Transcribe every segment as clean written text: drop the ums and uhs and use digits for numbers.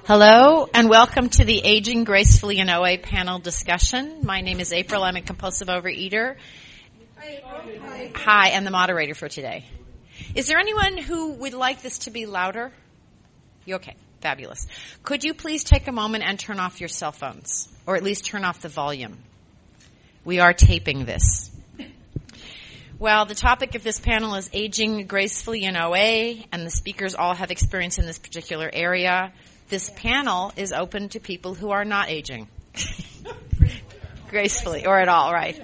Hello, and welcome to the Aging Gracefully in OA panel discussion. My name is April. I'm a compulsive overeater. Hi, and the moderator for today. Is there anyone who would like this to be louder? You okay? Fabulous. Could you please take a moment and turn off your cell phones, or at least turn off the volume? We are taping this. Well, the topic of this panel is Aging Gracefully in OA, and the speakers all have experience in this particular area. This panel is open to people who are not aging gracefully or at all, right?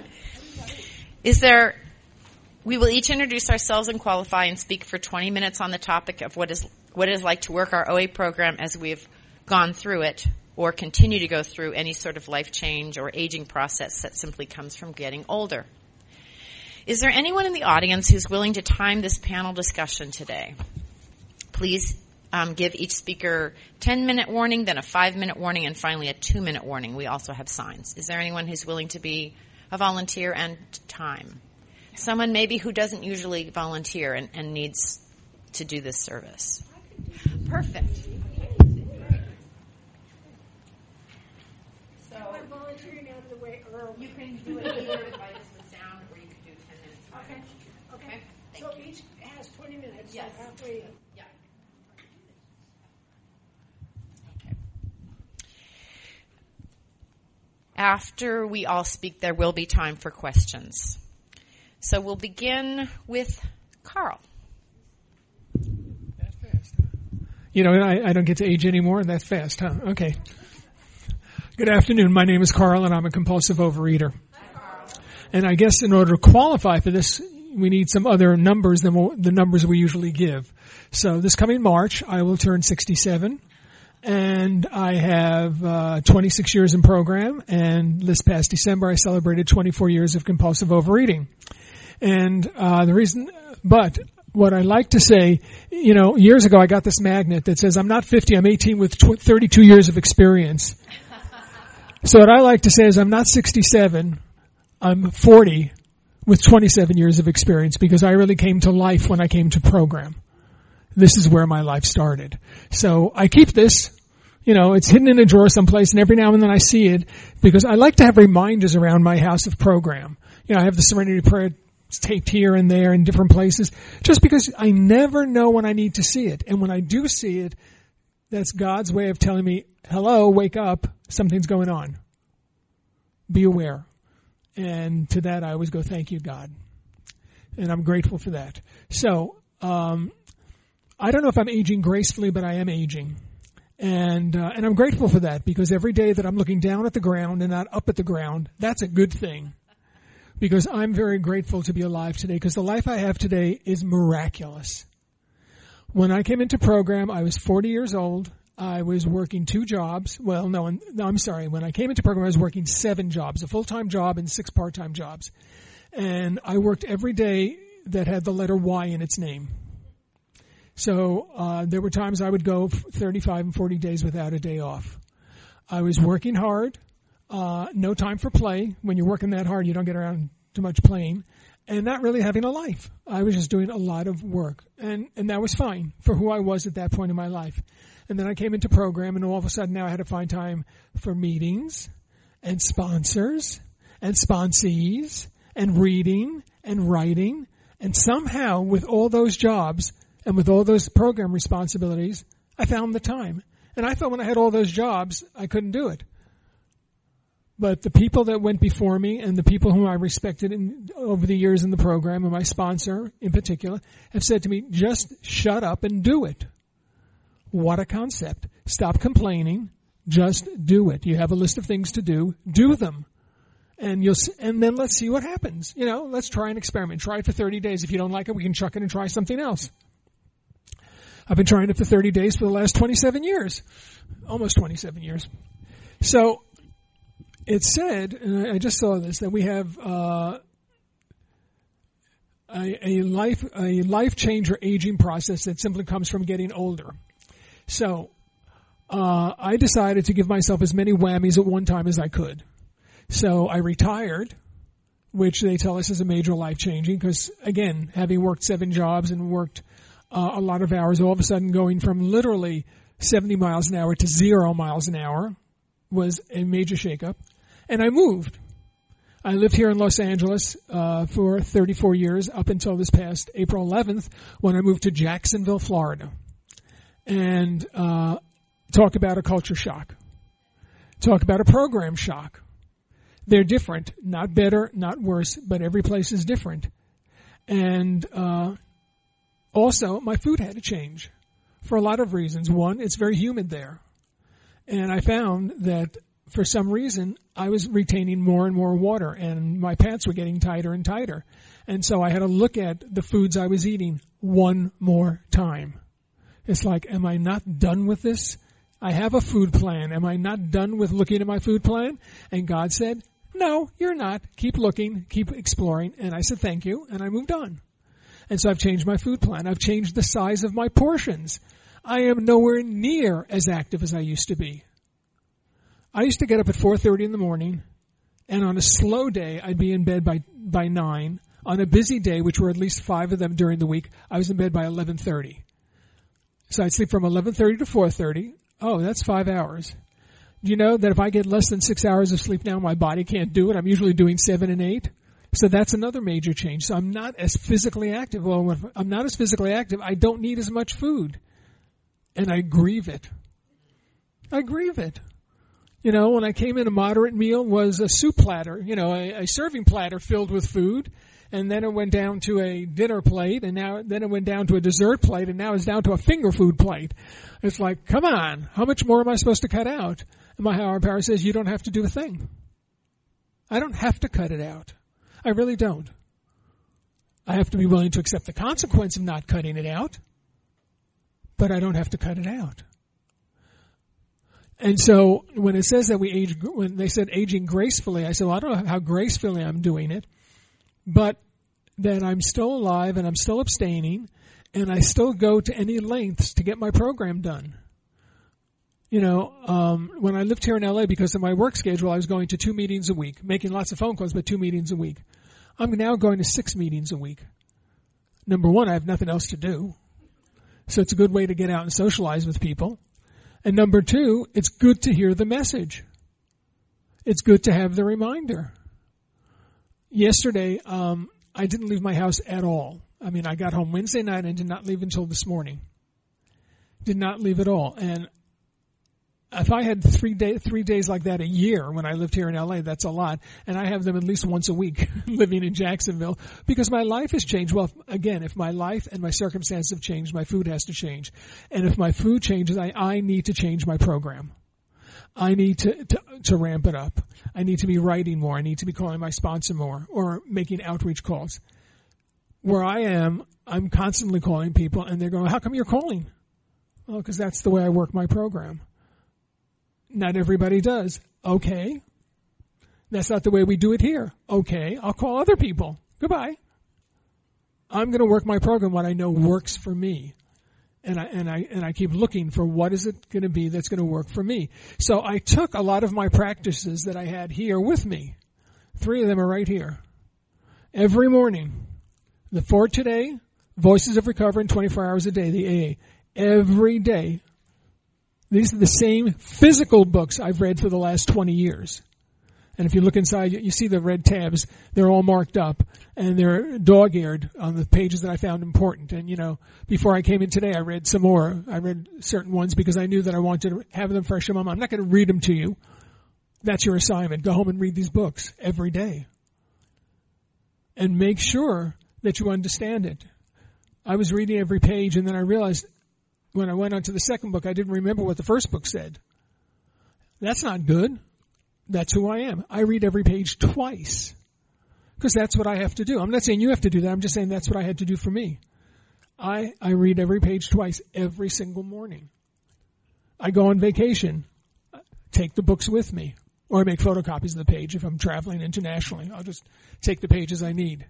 We will each introduce ourselves and qualify and speak for 20 minutes on the topic of what it is like to work our OA program as we've gone through it or continue to go through any sort of life change or aging process that simply comes from getting older. Is there anyone in the audience who's willing to time this panel discussion today? Please give each speaker 10-minute warning, then a 5-minute warning, and finally a 2-minute warning. We also have signs. Is there anyone who's willing to be a volunteer and time? Someone maybe who doesn't usually volunteer and needs to do this service. Perfect. So I'm volunteering out of the way early. You can do it either by just the sound, or you can do 10 minutes. Okay. Thank you. Each has 20 minutes. Yes. So halfway in. Yeah. After we all speak, there will be time for questions. So we'll begin with Carl. That's fast, huh? You know, I don't get to age anymore. That's fast, huh? Okay. Good afternoon. My name is Carl, and I'm a compulsive overeater. Hi, Carl. And I guess in order to qualify for this, we need some other numbers than the numbers we usually give. So this coming March, I will turn 67. And I have 26 years in program, and this past December I celebrated 24 years of compulsive overeating. And but what I like to say, you know, years ago I got this magnet that says I'm not 50, I'm 18 with 32 years of experience. So what I like to say is I'm not 67, I'm 40 with 27 years of experience, because I really came to life when I came to program. This is where my life started. So I keep this, you know, it's hidden in a drawer someplace, and every now and then I see it, because I like to have reminders around my house of program. You know, I have the Serenity Prayer taped here and there in different places, just because I never know when I need to see it. And when I do see it, that's God's way of telling me, hello, wake up, something's going on. Be aware. And to that I always go, thank you, God. And I'm grateful for that. So, I don't know if I'm aging gracefully, but I am aging. And I'm grateful for that, because every day that I'm looking down at the ground and not up at the ground, that's a good thing. Because I'm very grateful to be alive today, because the life I have today is miraculous. When I came into program, I was 40 years old. I was working 2 jobs. Well, no, I'm sorry. When I came into program, I was working 7 jobs, a full-time job and 6 part-time jobs. And I worked every day that had the letter Y in its name. So there were times I would go 35 and 40 days without a day off. I was working hard, no time for play. When you're working that hard, you don't get around too much playing, and not really having a life. I was just doing a lot of work, and that was fine for who I was at that point in my life. And then I came into program, and all of a sudden now I had to find time for meetings and sponsors and sponsees and reading and writing. And somehow, with all those jobs and with all those program responsibilities, I found the time. And I thought when I had all those jobs, I couldn't do it. But the people that went before me and the people whom I respected over the years in the program, and my sponsor in particular, have said to me, just shut up and do it. What a concept. Stop complaining. Just do it. You have a list of things to do. Do them. And then let's see what happens. You know, let's try an experiment. Try it for 30 days. If you don't like it, we can chuck it and try something else. I've been trying it for 30 days for the last 27 years. Almost 27 years. So it said, and I just saw this, that we have a life change or aging process that simply comes from getting older. So I decided to give myself as many whammies at one time as I could. So I retired, which they tell us is a major life changing, because again, having worked 7 jobs and worked a lot of hours, all of a sudden going from literally 70 miles an hour to 0 miles an hour was a major shakeup. And I moved. I lived here in Los Angeles for 34 years up until this past April 11th when I moved to Jacksonville, Florida. And talk about a culture shock. Talk about a program shock. They're different, not better, not worse, but every place is different. And also, my food had to change for a lot of reasons. One, it's very humid there. And I found that for some reason, I was retaining more and more water, and my pants were getting tighter and tighter. And so I had to look at the foods I was eating one more time. It's like, am I not done with this? I have a food plan. Am I not done with looking at my food plan? And God said, no, you're not. Keep looking, keep exploring. And I said, thank you, and I moved on. And so I've changed my food plan. I've changed the size of my portions. I am nowhere near as active as I used to be. I used to get up at 4:30 in the morning, and on a slow day, I'd be in bed by 9. On a busy day, which were at least 5 of them during the week, I was in bed by 11:30. So I'd sleep from 11:30 to 4:30. Oh, that's 5 hours. Do you know that if I get less than 6 hours of sleep now, my body can't do it? I'm usually doing 7 and 8. So that's another major change. So I'm not as physically active. Well, when I'm not as physically active, I don't need as much food. And I grieve it. I grieve it. You know, when I came in, a moderate meal was a soup platter, a serving platter filled with food. And then it went down to a dinner plate, and then it went down to a dessert plate, and now it's down to a finger food plate. It's like, come on, how much more am I supposed to cut out? And my higher power says, you don't have to do a thing. I don't have to cut it out. I really don't. I have to be willing to accept the consequence of not cutting it out, but I don't have to cut it out. And so when it says that when they said aging gracefully, I said, well, I don't know how gracefully I'm doing it, but that I'm still alive and I'm still abstaining and I still go to any lengths to get my program done. When I lived here in LA, because of my work schedule, I was going to 2 meetings a week, making lots of phone calls, but 2 meetings a week. I'm now going to 6 meetings a week. Number one, I have nothing else to do. So it's a good way to get out and socialize with people. And number two, it's good to hear the message. It's good to have the reminder. Yesterday, I didn't leave my house at all. I mean, I got home Wednesday night and did not leave until this morning. Did not leave at all. And if I had 3 days like that a year when I lived here in LA, that's a lot. And I have them at least once a week living in Jacksonville because my life has changed. Well, again, if my life and my circumstances have changed, my food has to change. And if my food changes, I need to change my program. I need to ramp it up. I need to be writing more. I need to be calling my sponsor more or making outreach calls. Where I am, I'm constantly calling people and they're going, how come you're calling? Well, because that's the way I work my program. Not everybody does. Okay. That's not the way we do it here. Okay. I'll call other people. Goodbye. I'm going to work my program what I know works for me. And I keep looking for what is it going to be that's going to work for me. So I took a lot of my practices that I had here with me. 3 of them are right here. Every morning. The 4 today, Voices of Recovery, 24 hours a day, the AA. Every day. These are the same physical books I've read for the last 20 years. And if you look inside, you see the red tabs. They're all marked up, and they're dog-eared on the pages that I found important. And, before I came in today, I read some more. I read certain ones because I knew that I wanted to have them fresh in my mind. I'm not going to read them to you. That's your assignment. Go home and read these books every day. And make sure that you understand it. I was reading every page, and then I realized when I went on to the second book, I didn't remember what the first book said. That's not good. That's who I am. I read every page twice because that's what I have to do. I'm not saying you have to do that. I'm just saying that's what I had to do for me. I read every page twice every single morning. I go on vacation, take the books with me, or I make photocopies of the page if I'm traveling internationally. I'll just take the pages I need.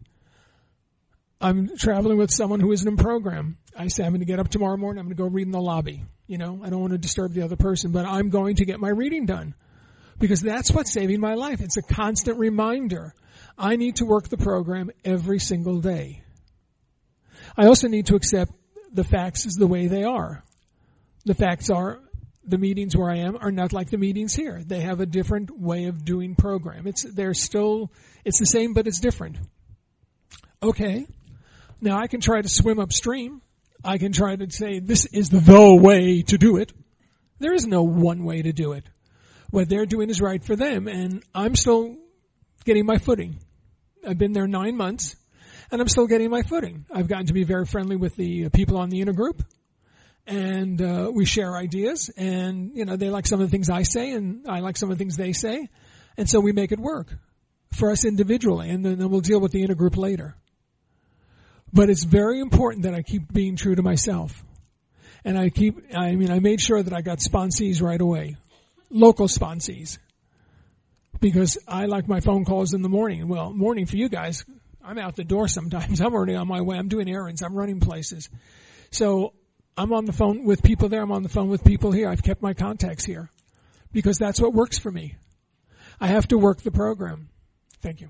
I'm traveling with someone who isn't in program. I say I'm going to get up tomorrow morning. I'm going to go read in the lobby. I don't want to disturb the other person, but I'm going to get my reading done because that's what's saving my life. It's a constant reminder. I need to work the program every single day. I also need to accept the facts as the way they are. The facts are the meetings where I am are not like the meetings here. They have a different way of doing program. It's the same, but it's different. Okay. Now I can try to swim upstream. I can try to say this is the way to do it. There is no one way to do it. What they're doing is right for them, and I'm still getting my footing. I've been there 9 months, and I'm still getting my footing. I've gotten to be very friendly with the people on the intergroup, and we share ideas, and, they like some of the things I say, and I like some of the things they say, and so we make it work for us individually, and then we'll deal with the intergroup later. But it's very important that I keep being true to myself. And I made sure that I got sponsees right away. Local sponsees. Because I like my phone calls in the morning. Well, morning for you guys, I'm out the door sometimes. I'm already on my way. I'm doing errands. I'm running places. So I'm on the phone with people there. I'm on the phone with people here. I've kept my contacts here. Because that's what works for me. I have to work the program. Thank you.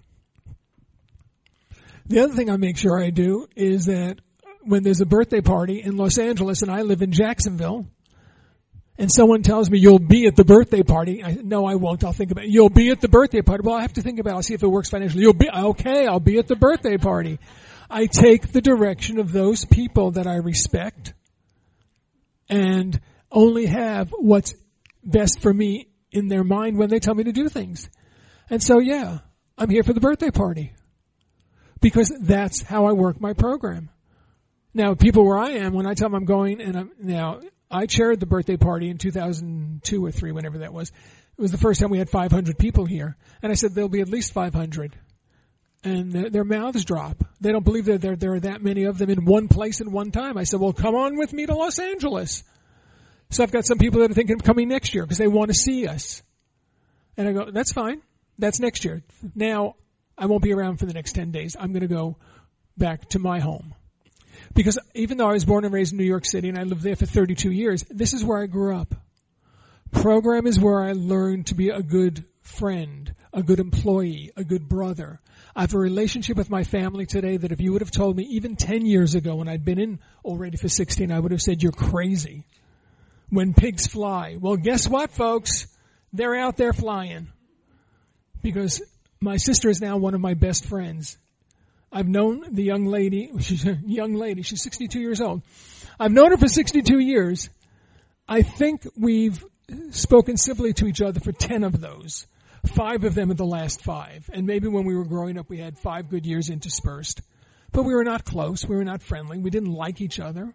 The other thing I make sure I do is that when there's a birthday party in Los Angeles and I live in Jacksonville, and someone tells me, you'll be at the birthday party. No, I won't. I'll think about it. You'll be at the birthday party. Well, I have to think about it. I'll see if it works financially. I'll be at the birthday party. I take the direction of those people that I respect and only have what's best for me in their mind when they tell me to do things. And so, yeah, I'm here for the birthday party. Because that's how I work my program. Now, people where I am, when I tell them I'm going, I chaired the birthday party in 2002 or 3, whenever that was. It was the first time we had 500 people here. And I said, there'll be at least 500. And their mouths drop. They don't believe that there are that many of them in one place at one time. I said, well, come on with me to Los Angeles. So I've got some people that are thinking of coming next year because they want to see us. And I go, that's fine. That's next year. Now, I won't be around for the next 10 days. I'm going to go back to my home. Because even though I was born and raised in New York City and I lived there for 32 years, this is where I grew up. Program is where I learned to be a good friend, a good employee, a good brother. I have a relationship with my family today that if you would have told me even 10 years ago when I'd been in already for 16, I would have said, you're crazy. When pigs fly. Well, guess what, folks? They're out there flying. Because my sister is now one of my best friends. I've known the young lady. She's a young lady. She's 62 years old. I've known her for 62 years. I think we've spoken civilly to each other for 10 of those. 5 of them in the last 5. And maybe when we were growing up, we had 5 good years interspersed. But we were not close. We were not friendly. We didn't like each other.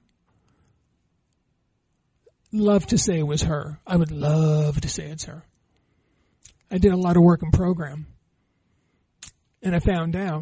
Love to say it was her. I would love to say it's her. I did a lot of work in program. And I found out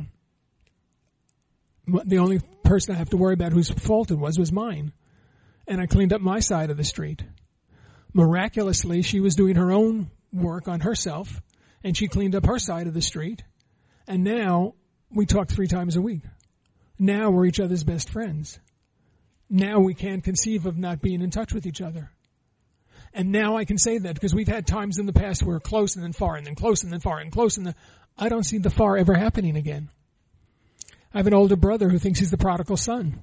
the only person I have to worry about whose fault it was mine. And I cleaned up my side of the street. Miraculously, she was doing her own work on herself, and she cleaned up her side of the street. And now we talk 3 times a week. Now we're each other's best friends. Now we can't conceive of not being in touch with each other. And now I can say that because we've had times in the past where we're close and then far and then close and then far and close and then I don't see the far ever happening again. I have an older brother who thinks he's the prodigal son.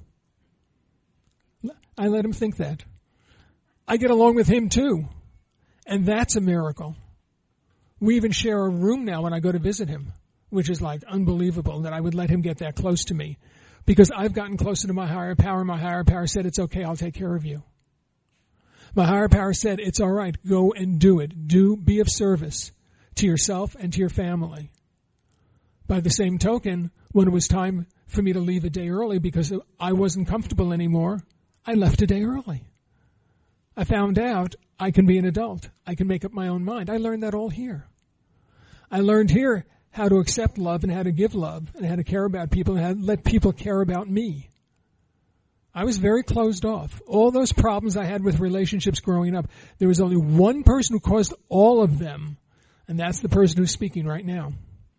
I let him think that. I get along with him too. And that's a miracle. We even share a room now when I go to visit him, which is like unbelievable that I would let him get that close to me. Because I've gotten closer to my higher power. My higher power said, it's okay, I'll take care of you. My higher power said, it's all right, go and do it. Be of service to yourself and to your family. By the same token, when it was time for me to leave a day early because I wasn't comfortable anymore, I left a day early. I found out I can be an adult. I can make up my own mind. I learned that all here. I learned here how to accept love and how to give love and how to care about people and how to let people care about me. I was very closed off. All those problems I had with relationships growing up, there was only one person who caused all of them, and that's the person who's speaking right now.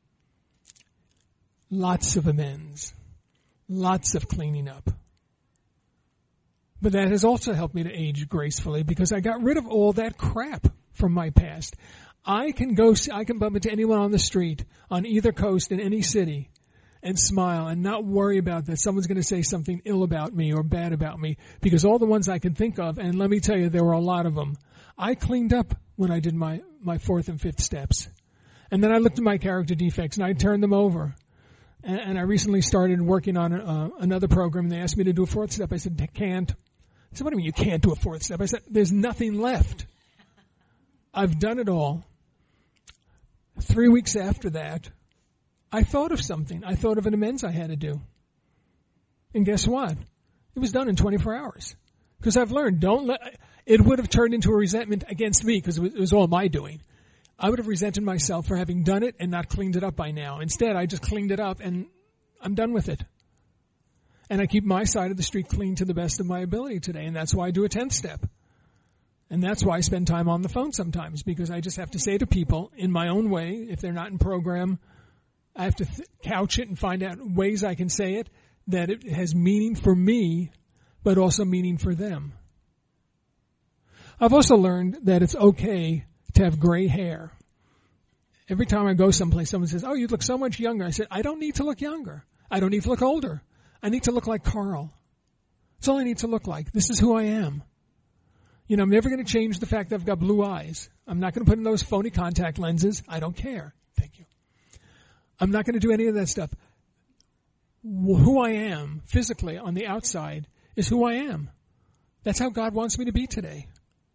Lots of amends. Lots of cleaning up. But that has also helped me to age gracefully because I got rid of all that crap from my past. I can bump into anyone on the street, on either coast, in any city, and smile and not worry about that someone's going to say something ill about me or bad about me, because all the ones I can think of, and let me tell you, there were a lot of them, I cleaned up when I did my fourth and fifth steps. And then I looked at my character defects and I turned them over. And I recently started working on another program, and they asked me to do a fourth step. I said, I can't. I said, what do you mean you can't do a fourth step? I said, there's nothing left. I've done it all. 3 weeks after that, I thought of something. I thought of an amends I had to do. And guess what? It was done in 24 hours. Because I've learned, it would have turned into a resentment against me because it was all my doing. I would have resented myself for having done it and not cleaned it up by now. Instead, I just cleaned it up and I'm done with it. And I keep my side of the street clean to the best of my ability today. And that's why I do a 10th step. And that's why I spend time on the phone sometimes, because I just have to say to people in my own way, if they're not in program, I have to couch it and find out ways I can say it that it has meaning for me, but also meaning for them. I've also learned that it's okay to have gray hair. Every time I go someplace, someone says, oh, you look so much younger. I said, I don't need to look younger. I don't need to look older. I need to look like Carl. That's all I need to look like. This is who I am. You know, I'm never going to change the fact that I've got blue eyes. I'm not going to put in those phony contact lenses. I don't care. Thank you. I'm not going to do any of that stuff. Who I am physically on the outside is who I am. That's how God wants me to be today.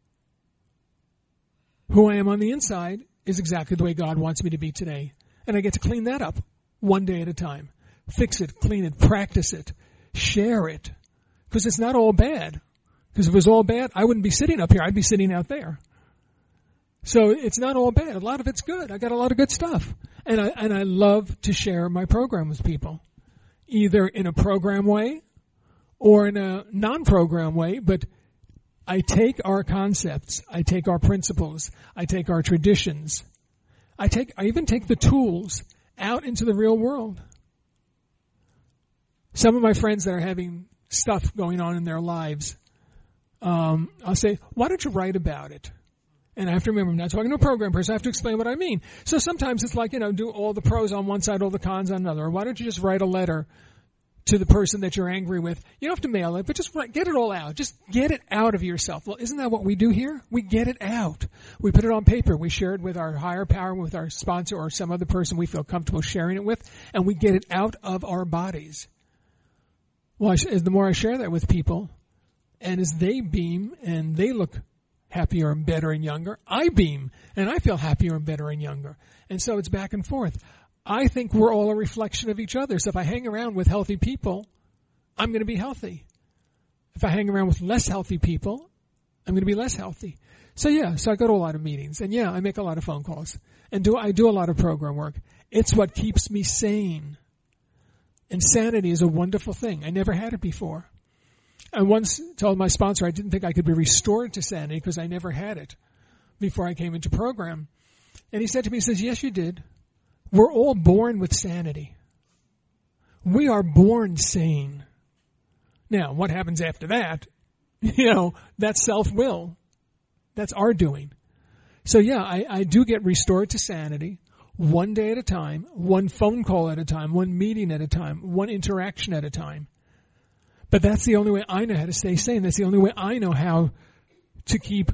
Who I am on the inside is exactly the way God wants me to be today. And I get to clean that up one day at a time. Fix it, clean it, practice it, share it. Because it's not all bad. Because if it was all bad, I wouldn't be sitting up here. I'd be sitting out there. So it's not all bad. A lot of it's good. I got a lot of good stuff. And I love to share my program with people. Either in a program way or in a non-program way. But I take our concepts. I take our principles. I take our traditions. I even take the tools out into the real world. Some of my friends that are having stuff going on in their lives, I'll say, why don't you write about it? And I have to remember, I'm not talking to a program person. I have to explain what I mean. So sometimes it's like, do all the pros on one side, all the cons on another. Or why don't you just write a letter to the person that you're angry with? You don't have to mail it, but just get it all out. Just get it out of yourself. Well, isn't that what we do here? We get it out. We put it on paper. We share it with our higher power, with our sponsor or some other person we feel comfortable sharing it with, and we get it out of our bodies. Well, the more I share that with people, and as they beam and they look happier and better and younger, I beam and I feel happier and better and younger. And so it's back and forth. I think we're all a reflection of each other. So if I hang around with healthy people, I'm going to be healthy. If I hang around with less healthy people, I'm going to be less healthy. So I go to a lot of meetings, and I make a lot of phone calls, and I do a lot of program work. It's what keeps me sane. And sanity is a wonderful thing. I never had it before. I once told my sponsor I didn't think I could be restored to sanity because I never had it before I came into program. And he said to me, he says, yes, you did. We're all born with sanity. We are born sane. Now, what happens after that? That's self-will. That's our doing. So I do get restored to sanity. One day at a time, one phone call at a time, one meeting at a time, one interaction at a time. But that's the only way I know how to stay sane. That's the only way I know how to keep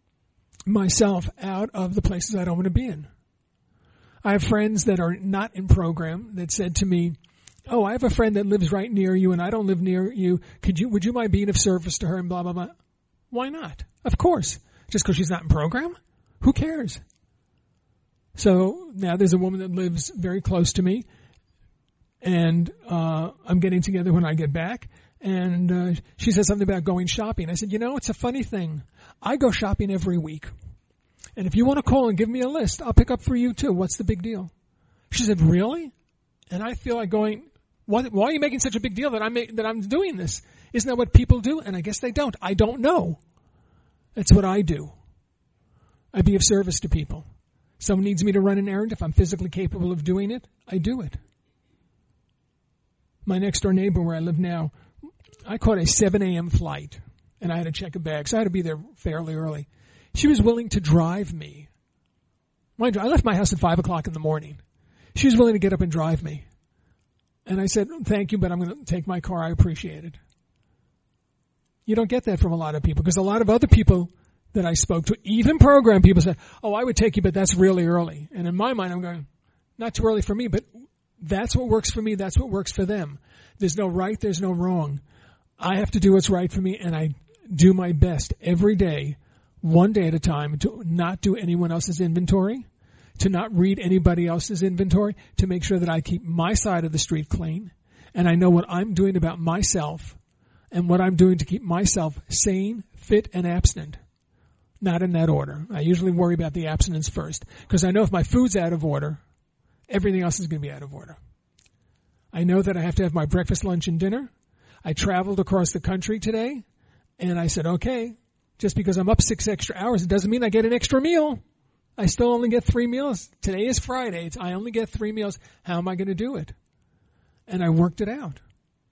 myself out of the places I don't want to be in. I have friends that are not in program that said to me, oh, I have a friend that lives right near you and I don't live near you. Would you mind being of service to her and blah, blah, blah? Why not? Of course. Just because she's not in program? Who cares? So now there's a woman that lives very close to me, and I'm getting together when I get back, and she said something about going shopping. I said, it's a funny thing. I go shopping every week, and if you want to call and give me a list, I'll pick up for you too. What's the big deal? She said, really? And I feel like going, why are you making such a big deal that I'm doing this? Isn't that what people do? And I guess they don't. I don't know. That's what I do. I be of service to people. Someone needs me to run an errand. If I'm physically capable of doing it, I do it. My next door neighbor where I live now, I caught a 7 a.m. flight, and I had to check a bag, so I had to be there fairly early. She was willing to drive me. Mind you, I left my house at 5 o'clock in the morning. She was willing to get up and drive me. And I said, thank you, but I'm going to take my car. I appreciate it. You don't get that from a lot of people, because a lot of other people that I spoke to, even program people, said, oh, I would take you, but that's really early. And in my mind, I'm going, not too early for me, but that's what works for me. That's what works for them. There's no right. There's no wrong. I have to do what's right for me, and I do my best every day, one day at a time, to not do anyone else's inventory, to not read anybody else's inventory, to make sure that I keep my side of the street clean, and I know what I'm doing about myself and what I'm doing to keep myself sane, fit, and abstinent. Not in that order. I usually worry about the abstinence first, because I know if my food's out of order, everything else is going to be out of order. I know that I have to have my breakfast, lunch, and dinner. I traveled across the country today, and I said, okay, just because I'm up 6 extra hours, it doesn't mean I get an extra meal. I still only get 3 meals. Today is Friday. I only get 3 meals. How am I going to do it? And I worked it out.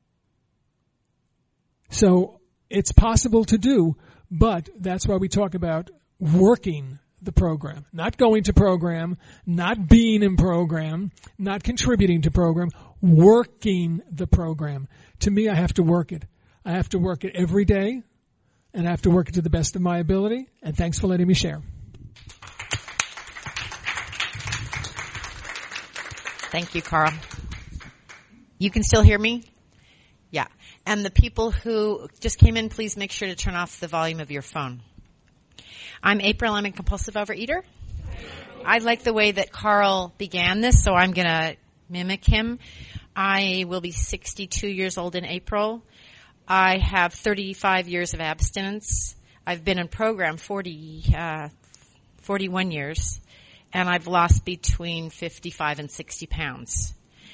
So it's possible to do, but that's why we talk about working the program, not going to program, not being in program, not contributing to program, working the program. To me, I have to work it. I have to work it every day, and I have to work it to the best of my ability. And thanks for letting me share. Thank you, Carl. You can still hear me? Yeah. And the people who just came in, please make sure to turn off the volume of your phone. I'm April. I'm a compulsive overeater. I like the way that Carl began this, so I'm going to mimic him. I will be 62 years old in April. I have 35 years of abstinence. I've been in program 41 years, and I've lost between 55 and 60 pounds.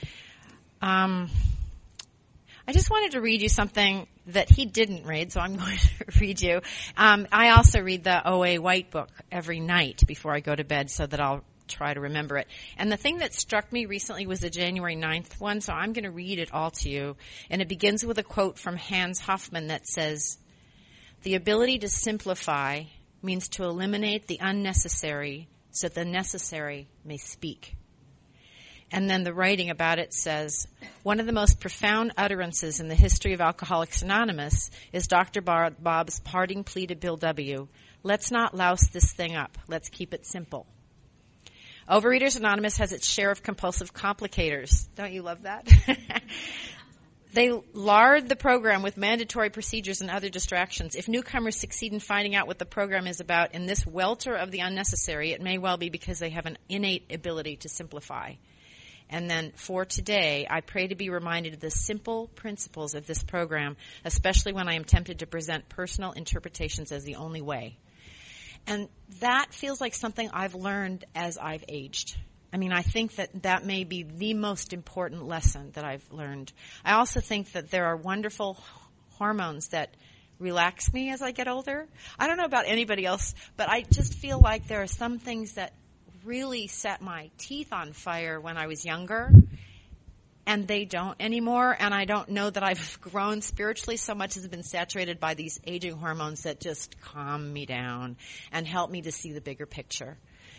I just wanted to read you something that he didn't read, so I'm going to read you. I also read the OA White Book every night before I go to bed so that I'll try to remember it. And the thing that struck me recently was the January 9th one, so I'm going to read it all to you. And it begins with a quote from Hans Hofmann that says, "The ability to simplify means to eliminate the unnecessary so that the necessary may speak." And then the writing about it says, "One of the most profound utterances in the history of Alcoholics Anonymous is Dr. Bob's parting plea to Bill W. Let's not louse this thing up. Let's keep it simple." Overeaters Anonymous has its share of compulsive complicators. Don't you love that? They lard the program with mandatory procedures and other distractions. If newcomers succeed in finding out what the program is about in this welter of the unnecessary, it may well be because they have an innate ability to simplify. And then for today, I pray to be reminded of the simple principles of this program, especially when I am tempted to present personal interpretations as the only way. And that feels like something I've learned as I've aged. I mean, I think that may be the most important lesson that I've learned. I also think that there are wonderful hormones that relax me as I get older. I don't know about anybody else, but I just feel like there are some things that really set my teeth on fire when I was younger, and they don't anymore. And I don't know that I've grown spiritually. So much has been saturated by these aging hormones that just calm me down and help me to see the bigger picture.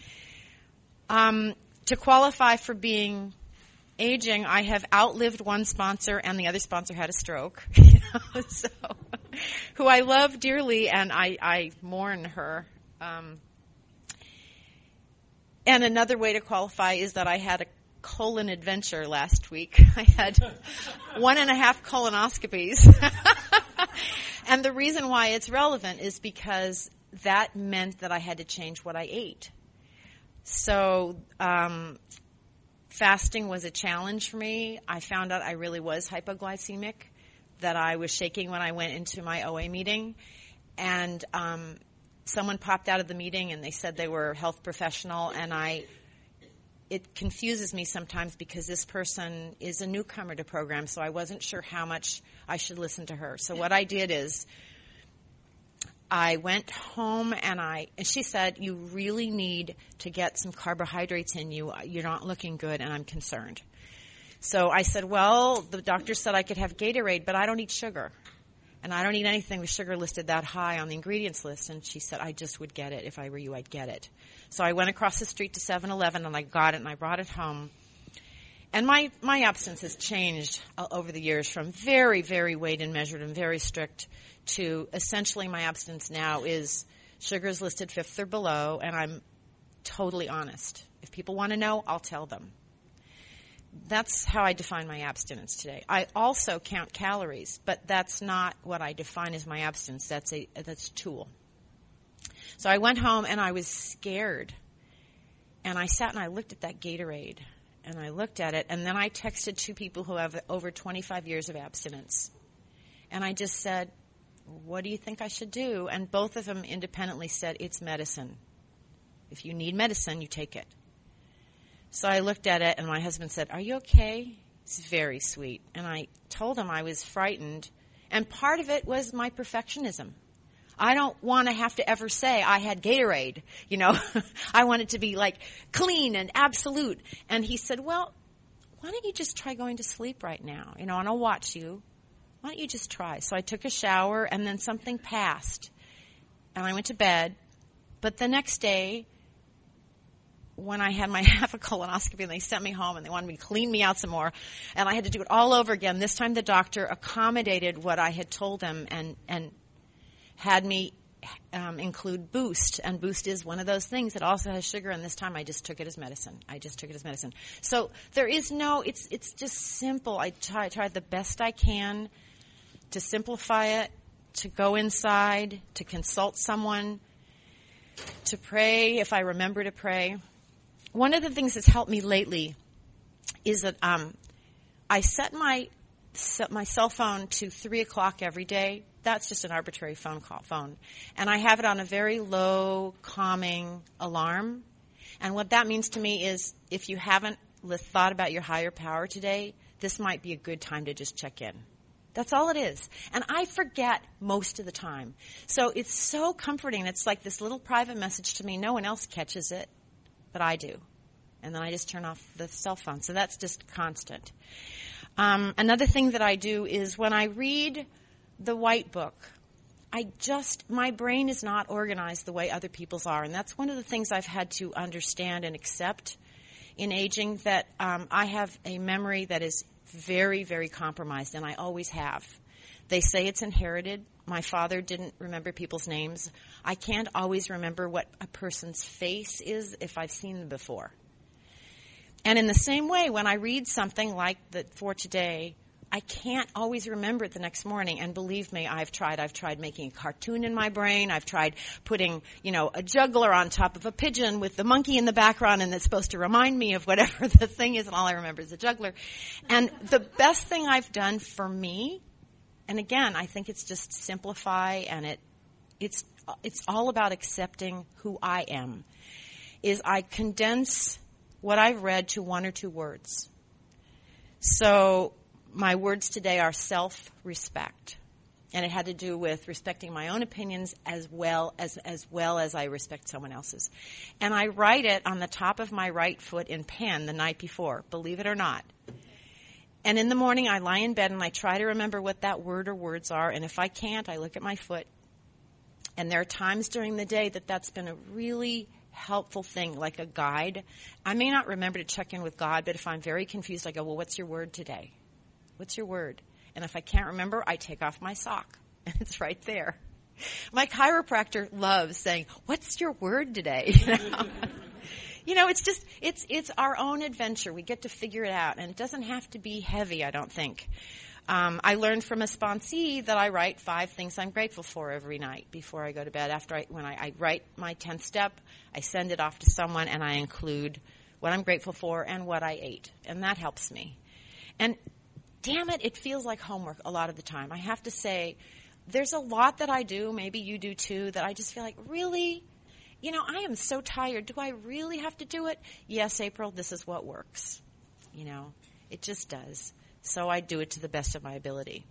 To qualify for being aging, I have outlived one sponsor, and the other sponsor had a stroke, so, who I love dearly, and I mourn her. And another way to qualify is that I had a colon adventure last week. I had 1.5 colonoscopies. And the reason why it's relevant is because that meant that I had to change what I ate. So fasting was a challenge for me. I found out I really was hypoglycemic, that I was shaking when I went into my OA meeting. And someone popped out of the meeting and they said they were a health professional, and it confuses me sometimes because this person is a newcomer to program, so I wasn't sure how much I should listen to her. So what I did is I went home and she said, "You really need to get some carbohydrates in you. You're not looking good, and I'm concerned." So I said, "Well, the doctor said I could have Gatorade, but I don't eat sugar. And I don't eat anything with sugar listed that high on the ingredients list." And she said, "I just would get it. If I were you, I'd get it." So I went across the street to 7-Eleven, and I got it, and I brought it home. And my abstinence has changed over the years from very, very weighed and measured and very strict to essentially my abstinence now is sugar is listed 5th or below, and I'm totally honest. If people want to know, I'll tell them. That's how I define my abstinence today. I also count calories, but that's not what I define as my abstinence. That's a tool. So I went home and I was scared. And I sat and I looked at that Gatorade. And I looked at it, and then I texted 2 people who have over 25 years of abstinence. And I just said, what do you think I should do? And both of them independently said, it's medicine. If you need medicine, you take it. So I looked at it, and my husband said, are you okay? He's very sweet. And I told him I was frightened. And part of it was my perfectionism. I don't want to have to ever say I had Gatorade, you know. I want it to be like clean and absolute. And he said, well, why don't you just try going to sleep right now, you know, and I'll watch you. Why don't you just try? So I took a shower, and then something passed, and I went to bed. But the next day, when I had my half a colonoscopy and they sent me home and they wanted me to clean me out some more, and I had to do it all over again, this time the doctor accommodated what I had told them and had me include Boost, and Boost is one of those things that also has sugar, and this time I just took it as medicine. So there is no, it's just simple. I try the best I can to simplify it, to go inside, to consult someone, to pray if I remember to pray. One of the things that's helped me lately is that I set my cell phone to 3 o'clock every day. That's just an arbitrary phone. And I have it on a very low, calming alarm. And what that means to me is if you haven't thought about your higher power today, this might be a good time to just check in. That's all it is. And I forget most of the time. So it's so comforting. It's like this little private message to me. No one else catches it, but I do. And then I just turn off the cell phone. So that's just constant. Another thing that I do is when I read the White Book, my brain is not organized the way other people's are. And that's one of the things I've had to understand and accept in aging, that I have a memory that is very, very compromised, and I always have. They say it's inherited. My father didn't remember people's names. I can't always remember what a person's face is if I've seen them before. And in the same way, when I read something like For Today, I can't always remember it the next morning. And believe me, I've tried making a cartoon in my brain. I've tried putting, a juggler on top of a pigeon with the monkey in the background, and it's supposed to remind me of whatever the thing is, and all I remember is the juggler. And the best thing I've done for me, and again, I think it's just simplify, and it's all about accepting who I am, is I condense what I've read to 1 or 2 words. So my words today are self-respect. And it had to do with respecting my own opinions as well as I respect someone else's. And I write it on the top of my right foot in pen the night before, believe it or not. And in the morning I lie in bed and I try to remember what that word or words are. And if I can't, I look at my foot. And there are times during the day that's been a really helpful thing, like a guide. I may not remember to check in with God, but if I'm very confused, I go, well, what's your word today? What's your word? And if I can't remember, I take off my sock, and it's right there. My chiropractor loves saying, what's your word today? It's our own adventure. We get to figure it out, and it doesn't have to be heavy, I don't think. I learned from a sponsee that I write 5 things I'm grateful for every night before I go to bed. When I write my 10th step, I send it off to someone, and I include what I'm grateful for and what I ate, and that helps me. And damn it feels like homework a lot of the time. I have to say, there's a lot that I do, maybe you do too, that I just feel like, really? I am so tired. Do I really have to do it? Yes, April, this is what works. It just does. So I do it to the best of my ability.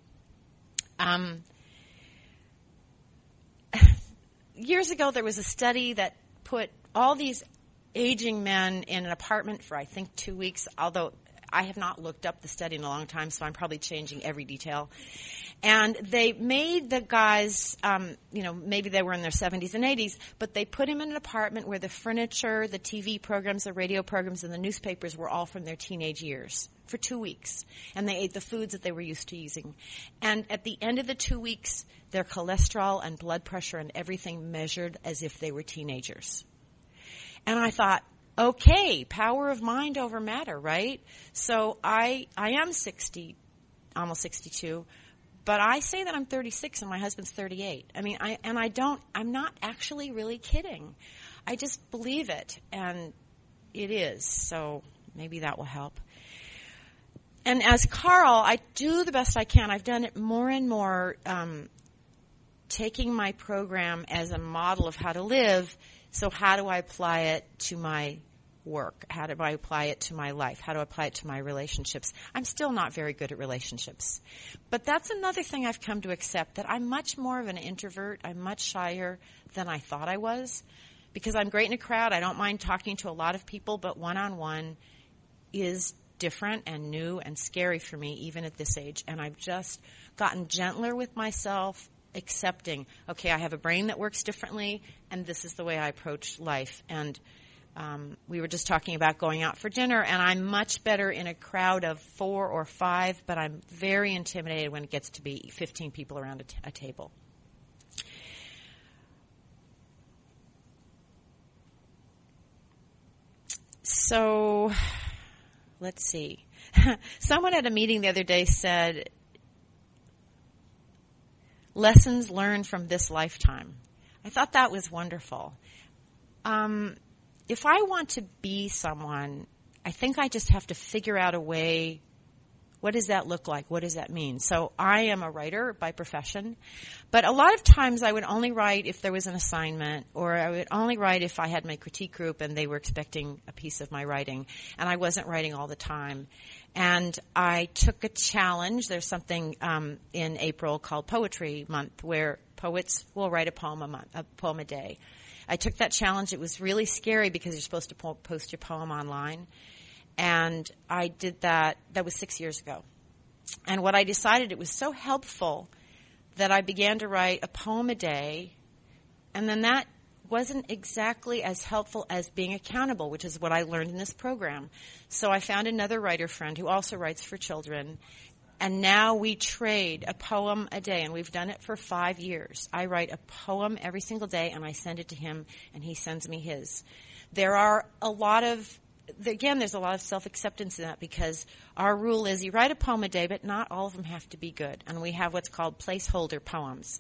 Years ago, there was a study that put all these aging men in an apartment for, I think, 2 weeks, although I have not looked up the study in a long time, so I'm probably changing every detail. And they made the guys, maybe they were in their 70s and 80s, but they put him in an apartment where the furniture, the TV programs, the radio programs, and the newspapers were all from their teenage years for 2 weeks. And they ate the foods that they were used to using. And at the end of the 2 weeks, their cholesterol and blood pressure and everything measured as if they were teenagers. And I thought, okay, power of mind over matter, right? So I am 60, almost 62. But I say that I'm 36 and my husband's 38. I mean, I'm not actually really kidding. I just believe it, and it is. So maybe that will help. And as Carl, I do the best I can. I've done it more and more, taking my program as a model of how to live. So how do I apply it to my work? How do I apply it to my life? How do I apply it to my relationships? I'm still not very good at relationships. But that's another thing I've come to accept, that I'm much more of an introvert. I'm much shyer than I thought I was. Because I'm great in a crowd. I don't mind talking to a lot of people, but one-on-one is different and new and scary for me, even at this age. And I've just gotten gentler with myself, accepting, okay, I have a brain that works differently, and this is the way I approach life. And we were just talking about going out for dinner, and I'm much better in a crowd of 4 or 5, but I'm very intimidated when it gets to be 15 people around a table. So, let's see. Someone at a meeting the other day said, lessons learned from this lifetime. I thought that was wonderful. If I want to be someone, I think I just have to figure out a way. What does that look like? What does that mean? So I am a writer by profession, but a lot of times I would only write if there was an assignment, or I would only write if I had my critique group and they were expecting a piece of my writing, and I wasn't writing all the time. And I took a challenge. There's something in April called Poetry Month, where poets will write a poem a day. I took that challenge. It was really scary because you're supposed to post your poem online. And I did that. That was 6 years ago. And what I decided, it was so helpful that I began to write a poem a day. And then that wasn't exactly as helpful as being accountable, which is what I learned in this program. So I found another writer friend who also writes for children. And now we trade a poem a day, and we've done it for 5 years. I write a poem every single day, and I send it to him, and he sends me his. There's a lot of self-acceptance in that, because our rule is you write a poem a day, but not all of them have to be good. And we have what's called placeholder poems,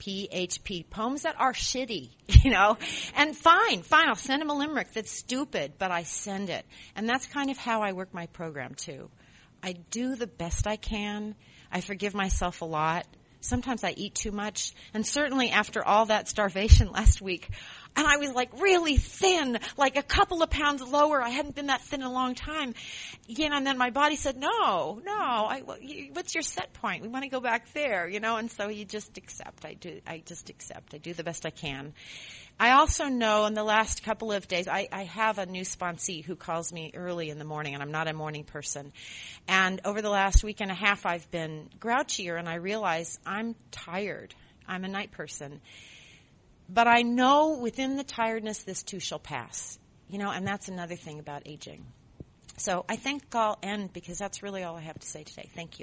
PHP, poems that are shitty, And fine, I'll send him a limerick that's stupid, but I send it. And that's kind of how I work my program, too. I do the best I can. I forgive myself a lot. Sometimes I eat too much. And certainly after all that starvation last week, and I was like really thin, like a couple of pounds lower. I hadn't been that thin in a long time. And then my body said, no, what's your set point? We want to go back there, and so you just accept. I just accept. I do the best I can. I also know in the last couple of days, I have a new sponsee who calls me early in the morning, and I'm not a morning person. And over the last week and a half, I've been grouchier, and I realize I'm tired. I'm a night person. But I know within the tiredness, this too shall pass. And that's another thing about aging. So I think I'll end, because that's really all I have to say today. Thank you.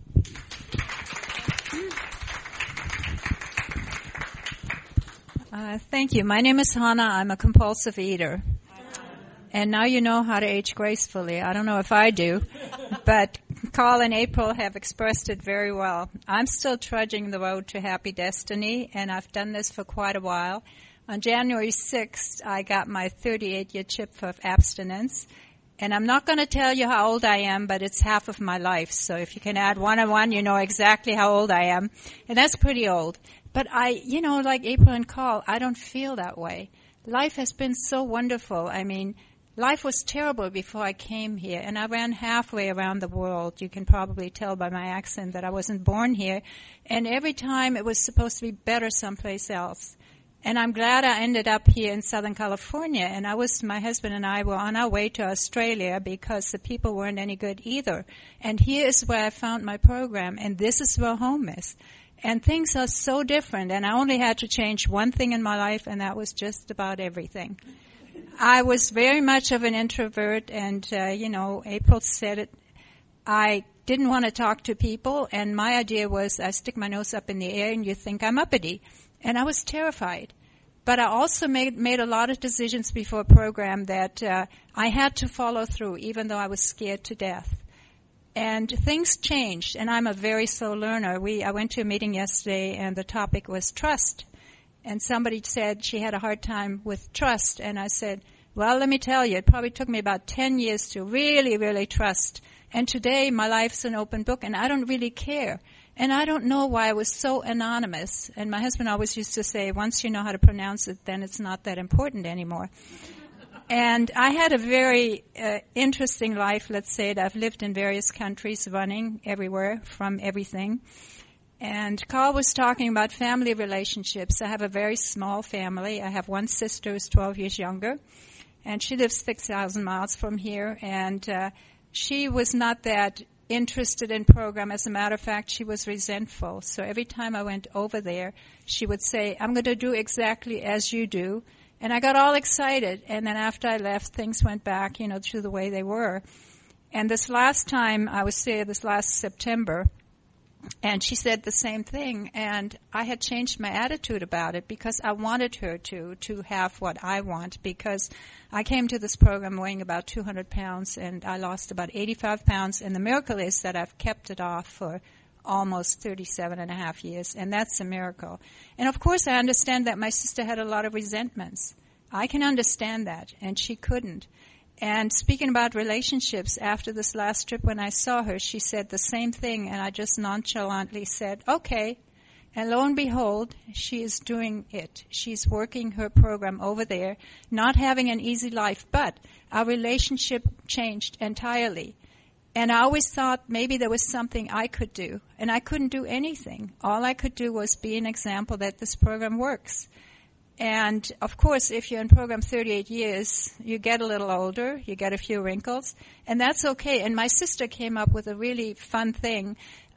Thank you. My name is Hannah. I'm a compulsive eater. And now you know how to age gracefully. I don't know if I do, but Carl and April have expressed it very well. I'm still trudging the road to happy destiny, and I've done this for quite a while. On January 6th, I got my 38-year chip for abstinence. And I'm not going to tell you how old I am, but it's half of my life. So if you can add 1 and 1, you know exactly how old I am. And that's pretty old. But like April and Carl, I don't feel that way. Life has been so wonderful. I mean, life was terrible before I came here, and I ran halfway around the world. You can probably tell by my accent that I wasn't born here. And every time it was supposed to be better someplace else. And I'm glad I ended up here in Southern California. And my husband and I were on our way to Australia because the people weren't any good either. And here is where I found my program, and this is where home is. And things are so different, and I only had to change one thing in my life, and that was just about everything. I was very much of an introvert, and, April said it. I didn't want to talk to people, and my idea was I stick my nose up in the air and you think I'm uppity. And I was terrified. But I also made a lot of decisions before a program that I had to follow through, even though I was scared to death. And things changed, and I'm a very slow learner. I went to a meeting yesterday, and the topic was trust. And somebody said she had a hard time with trust, and I said, well, let me tell you, it probably took me about 10 years to really, really trust. And today, my life's an open book, and I don't really care. And I don't know why I was so anonymous. And my husband always used to say, once you know how to pronounce it, then it's not that important anymore. And I had a very interesting life, let's say. I've lived in various countries, running everywhere from everything. And Carl was talking about family relationships. I have a very small family. I have one sister who's 12 years younger, and she lives 6,000 miles from here. And she was not that interested in program. As a matter of fact, she was resentful. So every time I went over there, she would say, I'm going to do exactly as you do. And I got all excited. And then after I left, things went back, to the way they were. And this last time I was there, this last September, and she said the same thing. And I had changed my attitude about it because I wanted her to have what I want, because I came to this program weighing about 200 pounds, and I lost about 85 pounds. And the miracle is that I've kept it off for almost 37 and a half years, and that's a miracle. And of course, I understand that my sister had a lot of resentments. I can understand that, and she couldn't. And speaking about relationships, after this last trip when I saw her, she said the same thing, and I just nonchalantly said, okay. And lo and behold, she is doing it. She's working her program over there, not having an easy life, but our relationship changed entirely. And I always thought maybe there was something I could do, and I couldn't do anything. All I could do was be an example that this program works. And, of course, if you're in program 38 years, you get a little older, you get a few wrinkles, and that's okay. And my sister came up with a really fun thing.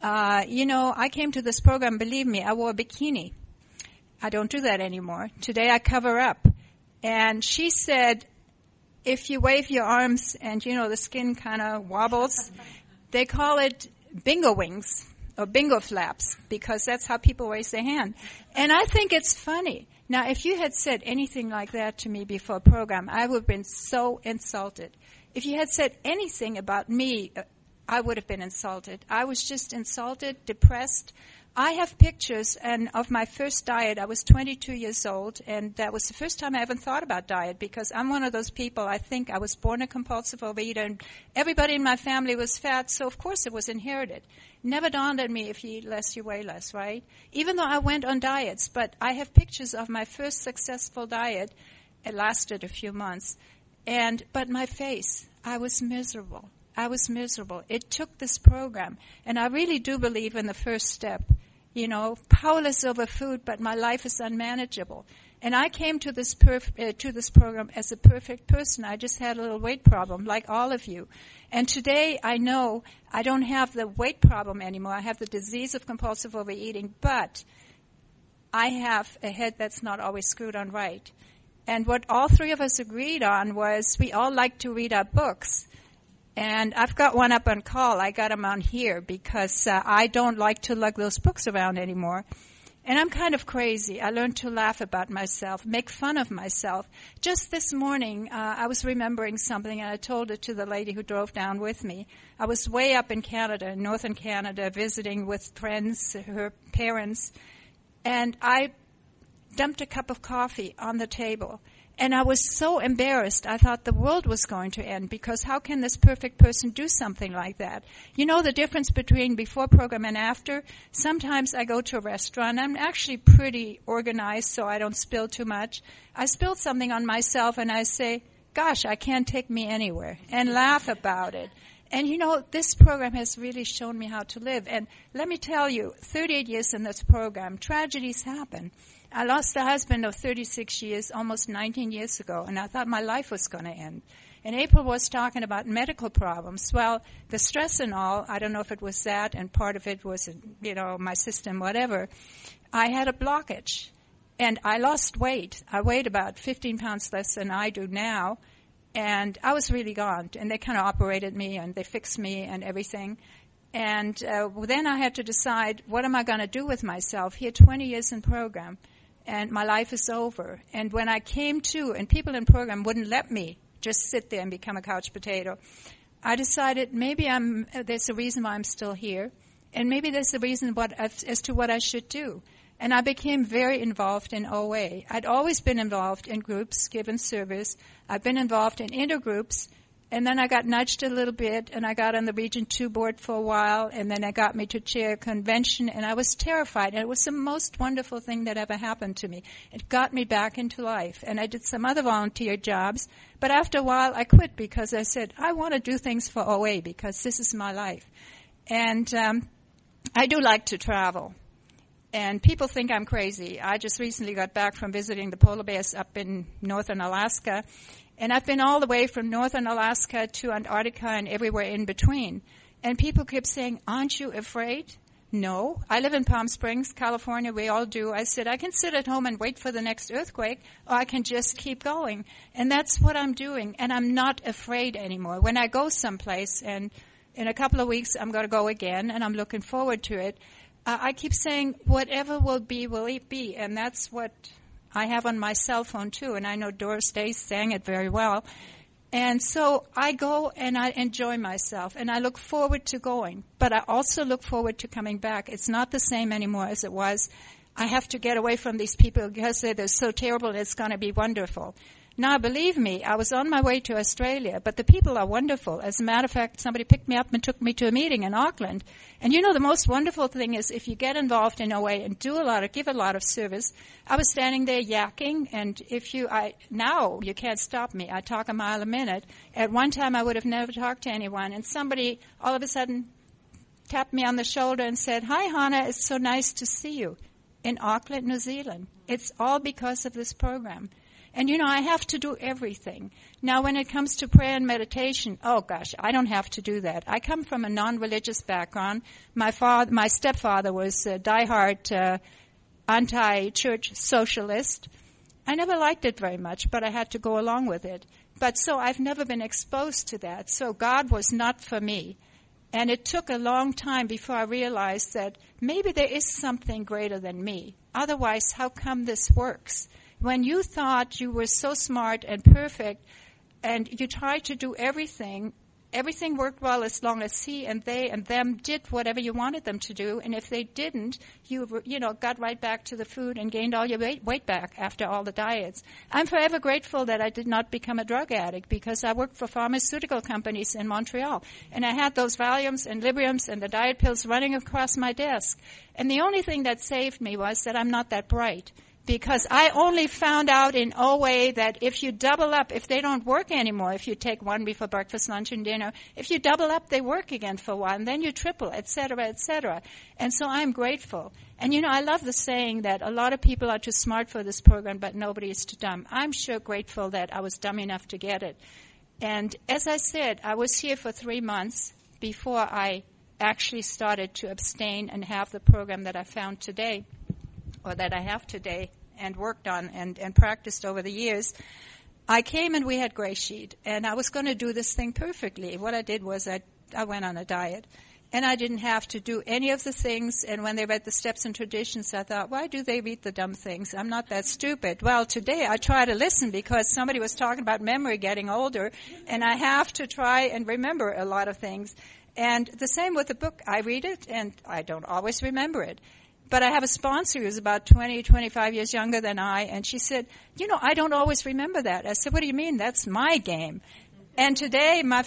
I came to this program, believe me, I wore a bikini. I don't do that anymore. Today I cover up. And she said, if you wave your arms and, the skin kind of wobbles, they call it bingo wings or bingo flaps, because that's how people raise their hand. And I think it's funny. Now, if you had said anything like that to me before a program, I would have been so insulted. If you had said anything about me, I would have been insulted. I was just insulted, depressed. I have pictures of my first diet. I was 22 years old, and that was the first time I ever thought about diet, because I'm one of those people, I think I was born a compulsive overeater, and everybody in my family was fat, so of course it was inherited. Never dawned on me, if you eat less, you weigh less, right? Even though I went on diets, but I have pictures of my first successful diet. It lasted a few months. But my face, I was miserable. It took this program. And I really do believe in the first step. Powerless over food, but my life is unmanageable. And I came to this program as a perfect person. I just had a little weight problem, like all of you. And today I know I don't have the weight problem anymore. I have the disease of compulsive overeating, but I have a head that's not always screwed on right. And what all three of us agreed on was we all like to read our books. And I've got one up on call. I got them on here because I don't like to lug those books around anymore. And I'm kind of crazy. I learned to laugh about myself, make fun of myself. Just this morning, I was remembering something, and I told it to the lady who drove down with me. I was way up in Canada, in northern Canada, visiting with friends, her parents, and I dumped a cup of coffee on the table. And I was so embarrassed. I thought the world was going to end, because how can this perfect person do something like that? You know the difference between before program and after? Sometimes I go to a restaurant. I'm actually pretty organized, so I don't spill too much. I spill something on myself, and I say, gosh, I can't take me anywhere, and laugh about it. And, this program has really shown me how to live. And let me tell you, 38 years in this program, tragedies happen. I lost a husband of 36 years, almost 19 years ago, and I thought my life was going to end. And April was talking about medical problems. Well, the stress and all, I don't know if it was that, and part of it was, my system, whatever. I had a blockage, and I lost weight. I weighed about 15 pounds less than I do now, and I was really gone. And they kind of operated me, and they fixed me and everything. And then I had to decide, what am I going to do with myself? Here, 20 years in program, and my life is over. And when I came to, and people in program wouldn't let me just sit there and become a couch potato, I decided maybe there's a reason why I'm still here, and maybe there's a reason as to what I should do. And I became very involved in OA. I'd always been involved in groups, given service. I've been involved in intergroups. And then I got nudged a little bit, and I got on the Region 2 board for a while, and then it got me to chair a convention, and I was terrified. And it was the most wonderful thing that ever happened to me. It got me back into life. And I did some other volunteer jobs, but after a while I quit because I said, I want to do things for OA because this is my life. And I do like to travel. And people think I'm crazy. I just recently got back from visiting the polar bears up in northern Alaska. And I've been all the way from northern Alaska to Antarctica and everywhere in between. And people kept saying, aren't you afraid? No. I live in Palm Springs, California. We all do. I said, I can sit at home and wait for the next earthquake, or I can just keep going. And that's what I'm doing. And I'm not afraid anymore. When I go someplace, and in a couple of weeks I'm going to go again, and I'm looking forward to it, I keep saying, whatever will it be. And that's what I have on my cell phone, too, and I know Doris Day sang it very well. And so I go and I enjoy myself, and I look forward to going. But I also look forward to coming back. It's not the same anymore as it was. I have to get away from these people because they're so terrible, and it's going to be wonderful. Now, believe me, I was on my way to Australia, but the people are wonderful. As a matter of fact, somebody picked me up and took me to a meeting in Auckland. And the most wonderful thing is if you get involved in OA and give a lot of service. I was standing there yakking, and now you can't stop me. I talk a mile a minute. At one time, I would have never talked to anyone, and somebody all of a sudden tapped me on the shoulder and said, "Hi, Hannah, it's so nice to see you," in Auckland, New Zealand. It's all because of this program. And, I have to do everything. Now, when it comes to prayer and meditation, oh, gosh, I don't have to do that. I come from a non-religious background. My stepfather was a diehard anti-church socialist. I never liked it very much, but I had to go along with it. But so I've never been exposed to that. So God was not for me. And it took a long time before I realized that maybe there is something greater than me. Otherwise, how come this works? When you thought you were so smart and perfect and you tried to do everything worked well as long as he and they and them did whatever you wanted them to do. And if they didn't, you got right back to the food and gained all your weight back after all the diets. I'm forever grateful that I did not become a drug addict because I worked for pharmaceutical companies in Montreal. And I had those Valiums and Libriums and the diet pills running across my desk. And the only thing that saved me was that I'm not that bright. Because I only found out in OA that if you double up, if they don't work anymore, if you take one before breakfast, lunch, and dinner, if you double up, they work again for a while, and then you triple, et cetera, et cetera. And so I'm grateful. And, I love the saying that a lot of people are too smart for this program, but nobody is too dumb. I'm sure grateful that I was dumb enough to get it. And as I said, I was here for 3 months before I actually started to abstain and have the program that I found today, or that I have today and worked on and practiced over the years. I came and we had Gray Sheet, and I was going to do this thing perfectly. What I did was I went on a diet, and I didn't have to do any of the things. And when they read the steps and traditions, I thought, why do they read the dumb things? I'm not that stupid. Well, today I try to listen because somebody was talking about memory getting older, and I have to try and remember a lot of things. And the same with the book. I read it, and I don't always remember it. But I have a sponsor who's about 20, 25 years younger than I, and she said, I don't always remember that. I said, what do you mean? That's my game. And today, one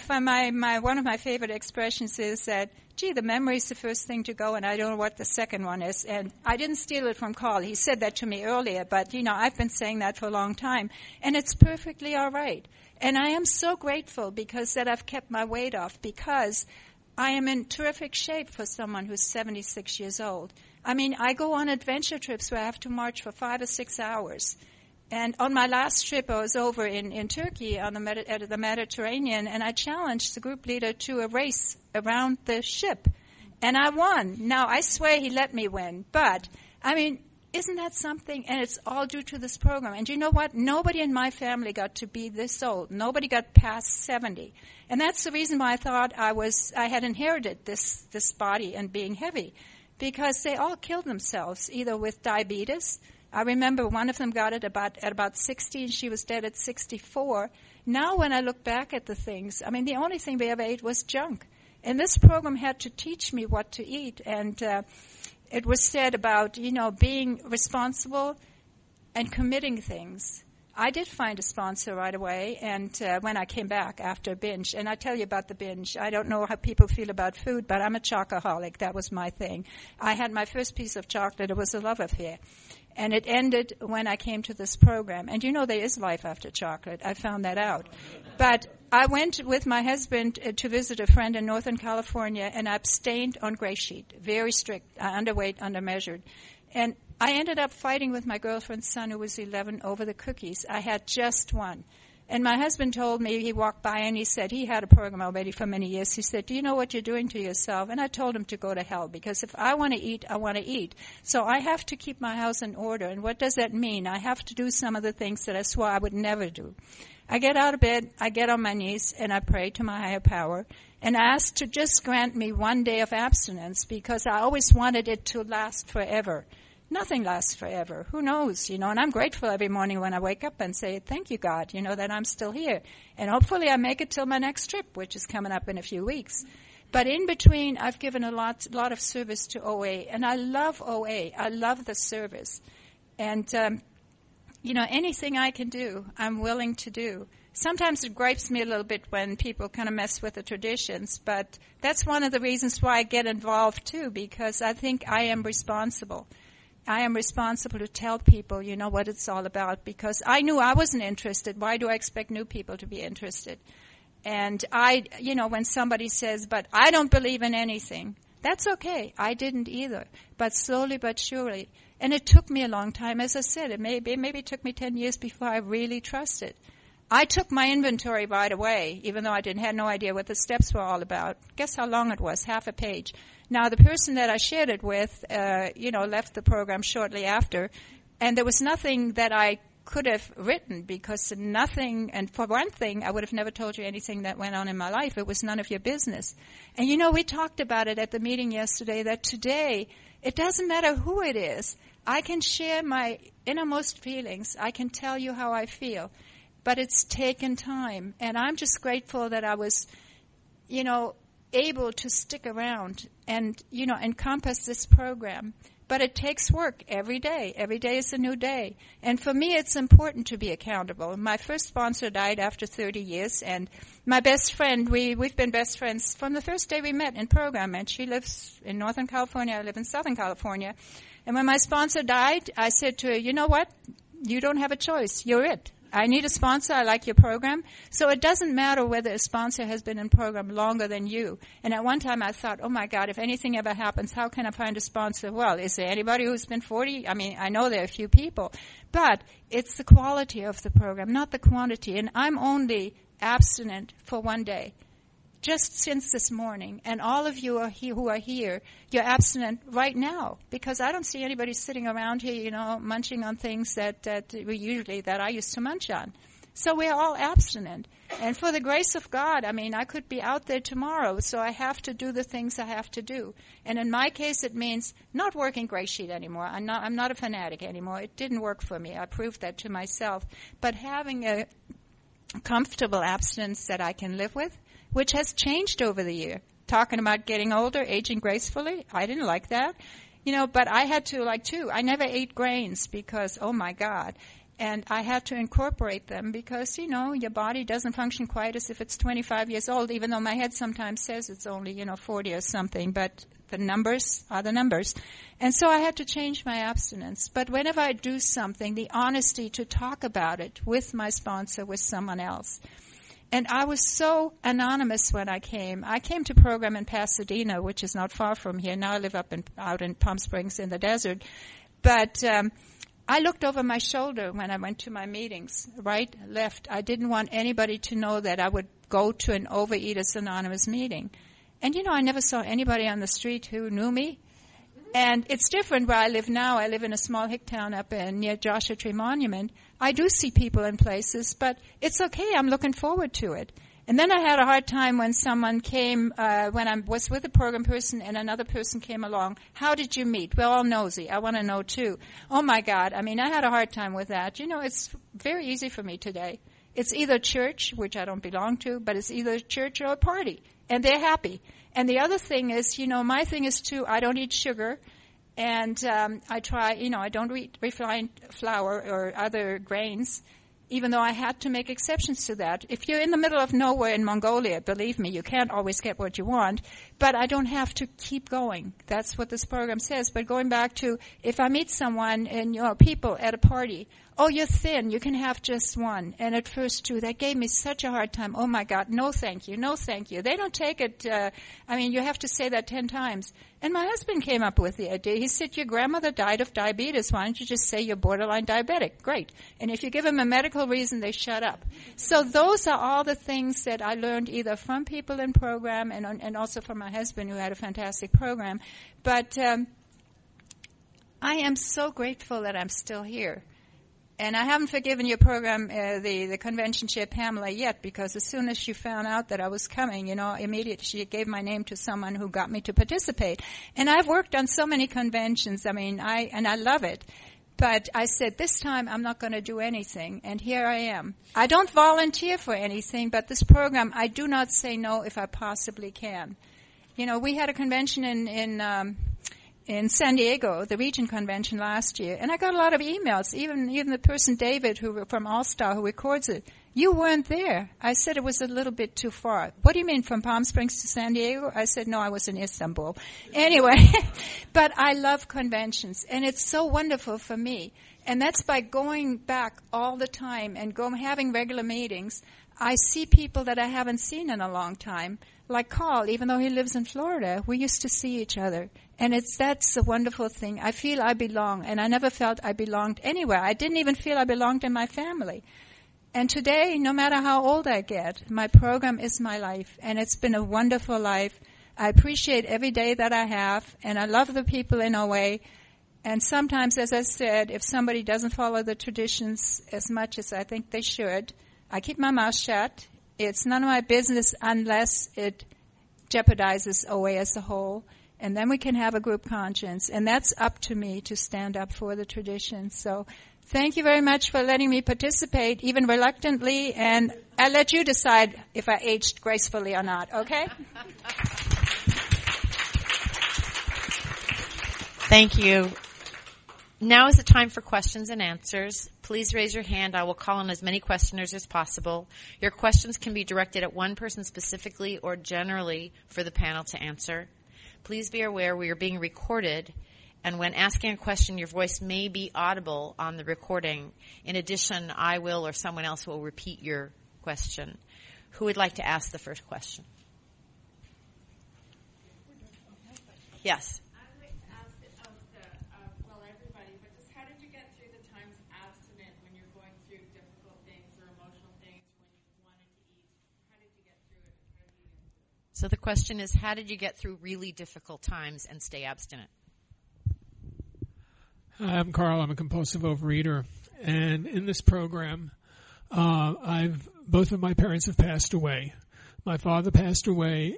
of my favorite expressions is that, the memory is the first thing to go, and I don't know what the second one is. And I didn't steal it from Carl. He said that to me earlier, but, I've been saying that for a long time. And it's perfectly all right. And I am so grateful because that I've kept my weight off, because I am in terrific shape for someone who's 76 years old. I mean, I go on adventure trips where I have to march for 5 or 6 hours. And on my last trip, I was over in Turkey on the Mediterranean, and I challenged the group leader to a race around the ship. And I won. Now, I swear he let me win. But, I mean, isn't that something? And it's all due to this program. And you know what? Nobody in my family got to be this old. Nobody got past 70. And that's the reason why I thought I had inherited this body and being heavy. Because they all killed themselves, either with diabetes. I remember one of them got it at about 60, and she was dead at 64. Now when I look back at the things, I mean, the only thing we ever ate was junk. And this program had to teach me what to eat. And it was said about, being responsible and committing things. I did find a sponsor right away, and when I came back after a binge. And I tell you about the binge. I don't know how people feel about food, but I'm a chocoholic. That was my thing. I had my first piece of chocolate. It was a love affair. And it ended when I came to this program. And there is life after chocolate. I found that out. But I went with my husband to visit a friend in Northern California, and I abstained on gray sheet. Very strict, underweight, undermeasured. And I ended up fighting with my girlfriend's son, who was 11, over the cookies. I had just one. And my husband told me, he walked by and he said, he had a program already for many years. He said, do you know what you're doing to yourself? And I told him to go to hell, because if I want to eat, I want to eat. So I have to keep my house in order. And what does that mean? I have to do some of the things that I swore I would never do. I get out of bed, I get on my knees, and I pray to my higher power. And I ask to just grant me one day of abstinence, because I always wanted it to last forever. Nothing lasts forever. Who knows, And I'm grateful every morning when I wake up and say, thank you, God, that I'm still here. And hopefully I make it till my next trip, which is coming up in a few weeks. But in between, I've given a lot of service to OA. And I love OA. I love the service. And, anything I can do, I'm willing to do. Sometimes it gripes me a little bit when people kind of mess with the traditions. But that's one of the reasons why I get involved, too, because I think I am responsible. I am responsible to tell people, what it's all about, because I knew I wasn't interested. Why do I expect new people to be interested? And when somebody says, but I don't believe in anything, that's okay. I didn't either. But slowly but surely. And it took me a long time. As I said, it maybe took me 10 years before I really trusted. I took my inventory right away, even though I had no idea what the steps were all about. Guess how long it was? Half a page. Now, the person that I shared it with, left the program shortly after, and there was nothing that I could have written, because nothing, and for one thing, I would have never told you anything that went on in my life. It was none of your business. And we talked about it at the meeting yesterday, that today, it doesn't matter who it is. I can share my innermost feelings. I can tell you how I feel. But it's taken time. And I'm just grateful that I was, able to stick around and, encompass this program. But it takes work every day. Every day is a new day. And for me, it's important to be accountable. My first sponsor died after 30 years. And my best friend, we've been best friends from the first day we met in program. And she lives in Northern California. I live in Southern California. And when my sponsor died, I said to her, you know what? You don't have a choice. You're it. I need a sponsor. I like your program. So it doesn't matter whether a sponsor has been in program longer than you. And at one time I thought, oh my God, if anything ever happens, how can I find a sponsor? Well, is there anybody who's been 40? I mean, I know there are a few people. But it's the quality of the program, not the quantity. And I'm only abstinent for one day. Just since this morning, and all of you who are here, you're abstinent right now, because I don't see anybody sitting around here, munching on things that I used to munch on. So we're all abstinent. And for the grace of God, I could be out there tomorrow, so I have to do the things I have to do. And in my case, it means not working gray sheet anymore. I'm not a fanatic anymore. It didn't work for me. I proved that to myself. But having a comfortable abstinence that I can live with, which has changed over the year. Talking about getting older, aging gracefully, I didn't like that. But I had to, I never ate grains because, oh my God. And I had to incorporate them because, your body doesn't function quite as if it's 25 years old, even though my head sometimes says it's only, 40 or something. But the numbers are the numbers. And so I had to change my abstinence. But whenever I do something, the honesty to talk about it with my sponsor, with someone else. And I was so anonymous when I came. I came to program in Pasadena, which is not far from here. Now I live out in Palm Springs in the desert. But I looked over my shoulder when I went to my meetings, right, left. I didn't want anybody to know that I would go to an Overeaters Anonymous meeting. And, I never saw anybody on the street who knew me. And it's different where I live now. I live in a small hick town up near Joshua Tree Monument. I do see people in places, but it's okay. I'm looking forward to it. And then I had a hard time when someone came, when I was with a program person and another person came along. How did you meet? We're all nosy. I want to know too. Oh my God. I had a hard time with that. It's very easy for me today. It's either church, which I don't belong to, but it's either church or a party. And they're happy. And the other thing is, my thing is too, I don't eat sugar. And I try, I don't eat refined flour or other grains, even though I had to make exceptions to that. If you're in the middle of nowhere in Mongolia, believe me, you can't always get what you want. But I don't have to keep going. That's what this program says. But going back to, if I meet someone and, people at a party, oh, you're thin, you can have just one. And at first, too, that gave me such a hard time. Oh, my God, no thank you, no thank you. They don't take it, you have to say that 10 times. And my husband came up with the idea. He said, your grandmother died of diabetes. Why don't you just say you're borderline diabetic? Great. And if you give them a medical reason, they shut up. So those are all the things that I learned either from people in program and also from my husband, who had a fantastic program. But I am so grateful that I'm still here. And I haven't forgiven your program, the convention chair, Pamela, yet, because as soon as she found out that I was coming, immediately she gave my name to someone who got me to participate. And I've worked on so many conventions, I love it. But I said, this time I'm not going to do anything, and here I am. I don't volunteer for anything, but this program, I do not say no if I possibly can. We had a convention in San Diego, the region convention last year, and I got a lot of emails, even the person, David, who from All Star, who records it. You weren't there. I said it was a little bit too far. What do you mean, from Palm Springs to San Diego? I said, no, I was in Istanbul. Anyway, but I love conventions, and it's so wonderful for me. And that's by going back all the time and having regular meetings. I see people that I haven't seen in a long time. Like Carl, even though he lives in Florida, we used to see each other. And that's a wonderful thing. I feel I belong, and I never felt I belonged anywhere. I didn't even feel I belonged in my family. And today, no matter how old I get, my program is my life, and it's been a wonderful life. I appreciate every day that I have, and I love the people in OA. And sometimes, as I said, if somebody doesn't follow the traditions as much as I think they should, I keep my mouth shut. It's none of my business unless it jeopardizes OA as a whole. And then we can have a group conscience. And that's up to me to stand up for the tradition. So thank you very much for letting me participate, even reluctantly. And I'll let you decide if I aged gracefully or not, okay? Thank you. Now is the time for questions and answers. Please raise your hand. I will call on as many questioners as possible. Your questions can be directed at one person specifically or generally for the panel to answer. Please be aware we are being recorded, and when asking a question, your voice may be audible on the recording. In addition, I will or someone else will repeat your question. Who would like to ask the first question? Yes. So the question is, how did you get through really difficult times and stay abstinent? I'm Carl. I'm a compulsive overeater. And in this program, both of my parents have passed away. My father passed away,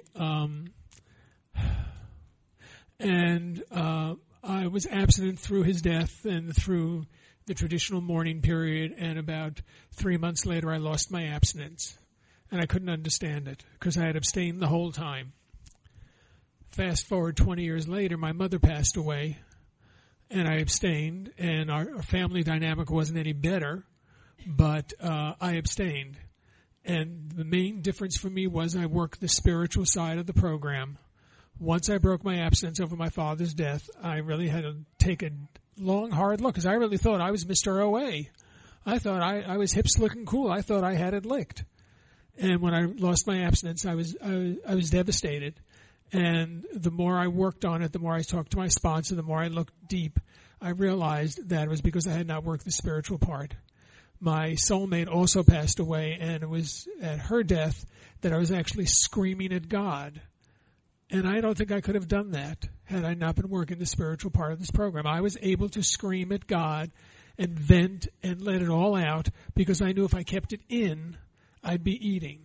and I was abstinent through his death and through the traditional mourning period, and about 3 months later I lost my abstinence. And I couldn't understand it because I had abstained the whole time. Fast forward 20 years later, my mother passed away, and I abstained, and our family dynamic wasn't any better, but I abstained. And the main difference for me was I worked the spiritual side of the program. Once I broke my abstinence over my father's death, I really had to take a long, hard look because I really thought I was Mr. OA. I thought I was hip, slick, and cool. I thought I had it licked. And when I lost my abstinence, I was devastated. And the more I worked on it, the more I talked to my sponsor, the more I looked deep, I realized that it was because I had not worked the spiritual part. My soulmate also passed away, and it was at her death that I was actually screaming at God. And I don't think I could have done that had I not been working the spiritual part of this program. I was able to scream at God and vent and let it all out because I knew if I kept it in, I'd be eating.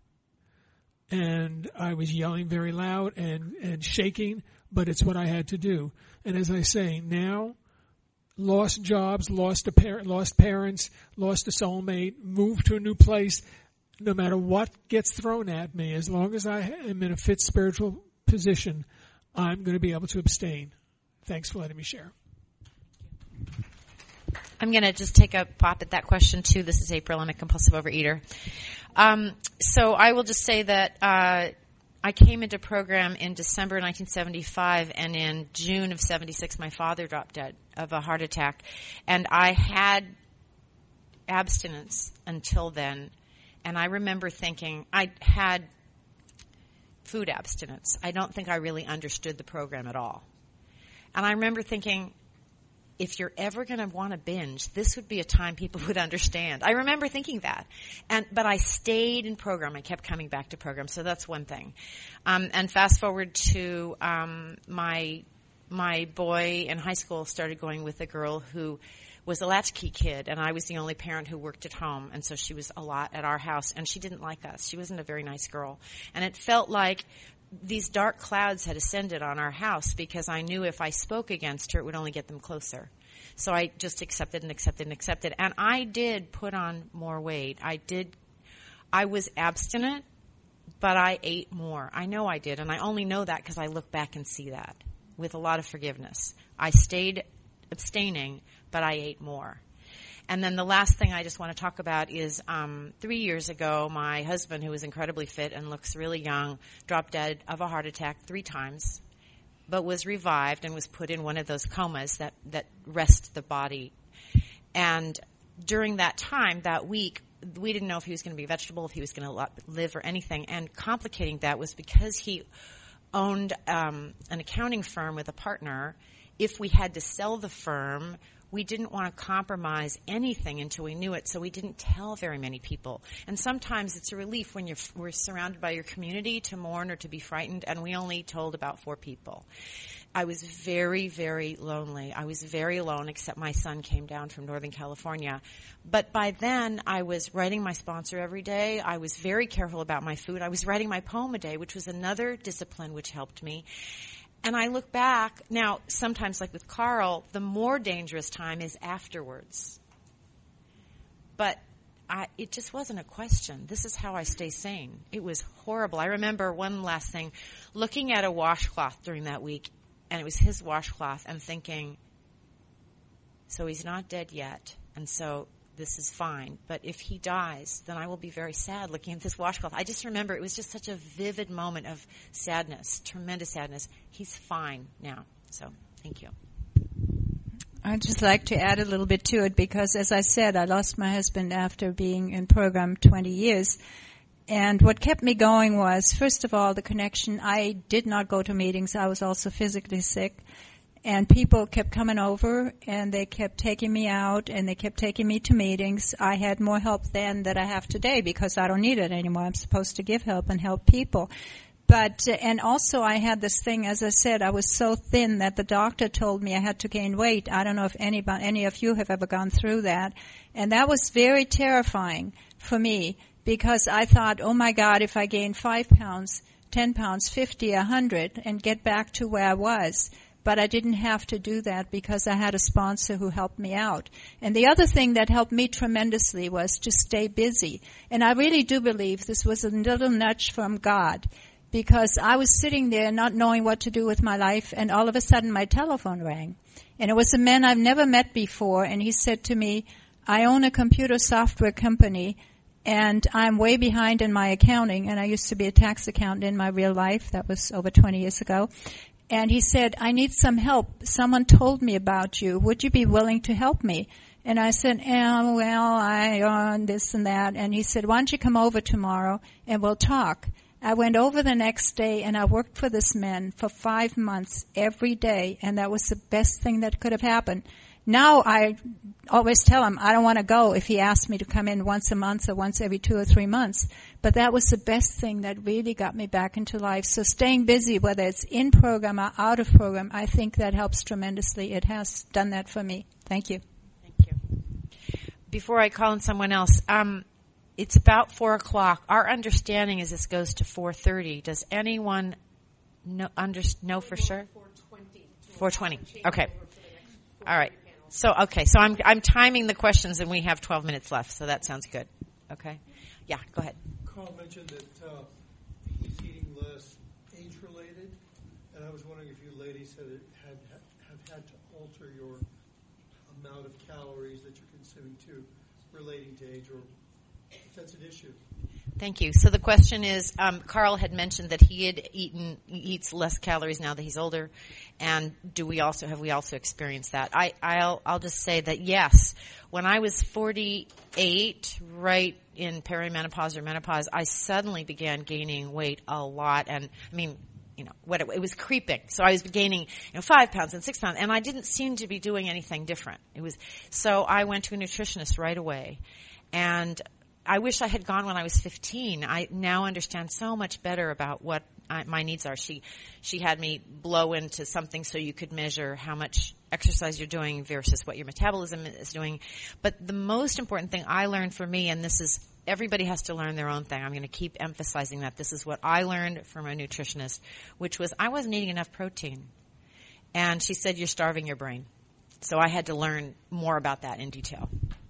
And I was yelling very loud and shaking, but it's what I had to do. And as I say, now, lost jobs, lost parents, lost a soulmate, moved to a new place, no matter what gets thrown at me, as long as I am in a fit spiritual position, I'm going to be able to abstain. Thanks for letting me share. I'm going to just take a pop at that question, too. This is April. I'm a compulsive overeater. So I will just say that I came into program in December 1975, and in June of 76, my father dropped dead of a heart attack. And I had abstinence until then. And I remember thinking, I had food abstinence. I don't think I really understood the program at all. And I remember thinking, if you're ever going to want to binge, this would be a time people would understand. I remember thinking that. But I stayed in program. I kept coming back to program. So that's one thing. And fast forward to my boy in high school started going with a girl who was a latchkey kid, and I was the only parent who worked at home, and so she was a lot at our house, and she didn't like us. She wasn't a very nice girl. And it felt like these dark clouds had ascended on our house because I knew if I spoke against her, it would only get them closer. So I just accepted and accepted and accepted. And I did put on more weight. I was abstinent, but I ate more. I know I did, and I only know that because I look back and see that with a lot of forgiveness. I stayed abstaining, but I ate more. And then the last thing I just want to talk about is 3 years ago, my husband, who was incredibly fit and looks really young, dropped dead of a heart attack 3 times, but was revived and was put in one of those comas that rest the body. And during that time, that week, we didn't know if he was going to be a vegetable, if he was going to live or anything. And complicating that was because he owned an accounting firm with a partner. If we had to sell the firm, we didn't want to compromise anything until we knew it, so we didn't tell very many people. And sometimes it's a relief when we're surrounded by your community to mourn or to be frightened, and we only told about 4 people. I was very, very lonely. I was very alone, except my son came down from Northern California. But by then, I was writing my sponsor every day. I was very careful about my food. I was writing my poem a day, which was another discipline which helped me. And I look back, now sometimes like with Carl, the more dangerous time is afterwards. But it just wasn't a question. This is how I stay sane. It was horrible. I remember one last thing, looking at a washcloth during that week, and it was his washcloth, and thinking, so he's not dead yet, and so this is fine. But if he dies, then I will be very sad looking at this washcloth. I just remember it was just such a vivid moment of sadness, tremendous sadness. He's fine now. So thank you. I'd just like to add a little bit to it because, as I said, I lost my husband after being in program 20 years. And what kept me going was, first of all, the connection. I did not go to meetings. I was also physically sick. And people kept coming over, and they kept taking me out, and they kept taking me to meetings. I had more help then than I have today because I don't need it anymore. I'm supposed to give help and help people. But, and also I had this thing, as I said, I was so thin that the doctor told me I had to gain weight. I don't know if any of you have ever gone through that. And that was very terrifying for me because I thought, oh my God, if I gain 5 pounds, 10 pounds, 50, 100, and get back to where I was. But I didn't have to do that because I had a sponsor who helped me out. And the other thing that helped me tremendously was to stay busy. And I really do believe this was a little nudge from God because I was sitting there not knowing what to do with my life, and all of a sudden my telephone rang. And it was a man I've never met before, and he said to me, I own a computer software company, and I'm way behind in my accounting, and I used to be a tax accountant in my real life. That was over 20 years ago. And he said, I need some help. Someone told me about you. Would you be willing to help me? And I said, well, I on this and that. And he said, why don't you come over tomorrow and we'll talk. I went over the next day and I worked for this man for 5 months every day, and that was the best thing that could have happened. Now I always tell him I don't want to go if he asks me to come in once a month or once every 2 or 3 months. But that was the best thing that really got me back into life. So staying busy, whether it's in program or out of program, I think that helps tremendously. It has done that for me. Thank you. Thank you. Before I call in someone else, it's about 4 o'clock. Our understanding is this goes to 4:30. Does anyone know for sure? 4:20. Okay. All right. So I'm timing the questions, and we have 12 minutes left. So that sounds good. Okay. Yeah. Go ahead. Carl mentioned that he's eating less age-related, and I was wondering if you ladies have had to alter your amount of calories that you're consuming too, relating to age, or if that's an issue. Thank you. So the question is, Carl had mentioned that he eats less calories now that he's older, and have we also experienced that? I'll just say that yes, when I was 48, right in perimenopause or menopause, I suddenly began gaining weight a lot, and I mean, it was creeping. So I was gaining, 5 pounds and 6 pounds, and I didn't seem to be doing anything different. So I went to a nutritionist right away, and I wish I had gone when I was 15. I now understand so much better about what my needs are. She had me blow into something so you could measure how much exercise you're doing versus what your metabolism is doing. But the most important thing I learned for me, and this is everybody has to learn their own thing. I'm going to keep emphasizing that. This is what I learned from a nutritionist, which was I wasn't eating enough protein. And she said, you're starving your brain. So I had to learn more about that in detail.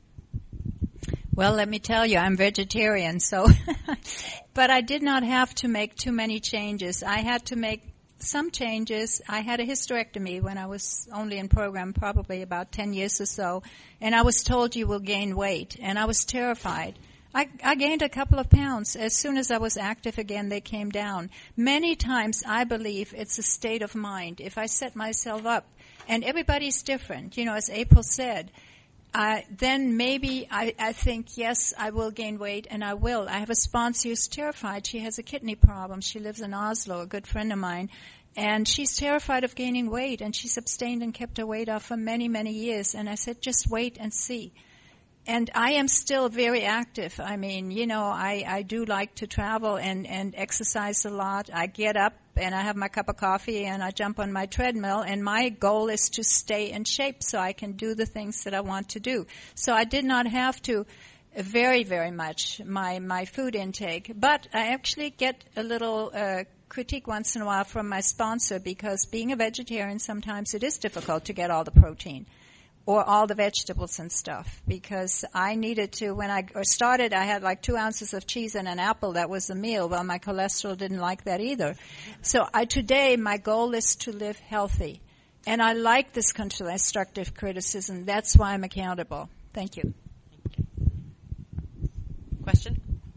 Well, let me tell you, I'm vegetarian, so, but I did not have to make too many changes. I had to make some changes. I had a hysterectomy when I was only in program, probably about 10 years or so, and I was told you will gain weight, and I was terrified. I gained a couple of pounds. As soon as I was active again, they came down. Many times I believe it's a state of mind. If I set myself up, and everybody's different, as April said, then maybe I think, yes, I will gain weight, and I will. I have a sponsor who's terrified. She has a kidney problem. She lives in Oslo, a good friend of mine, and she's terrified of gaining weight, and she's abstained and kept her weight off for many, many years. And I said, just wait and see. And I am still very active. I mean, I do like to travel and exercise a lot. I get up and I have my cup of coffee and I jump on my treadmill, and my goal is to stay in shape so I can do the things that I want to do. So I did not have to vary very much my food intake, but I actually get a little critique once in a while from my sponsor, because being a vegetarian, sometimes it is difficult to get all the protein or all the vegetables and stuff, because I needed to, when I started, I had like 2 ounces of cheese and an apple. That was a meal. Well, my cholesterol didn't like that either. So today, my goal is to live healthy. And I like this constructive criticism. That's why I'm accountable. Thank you. Question?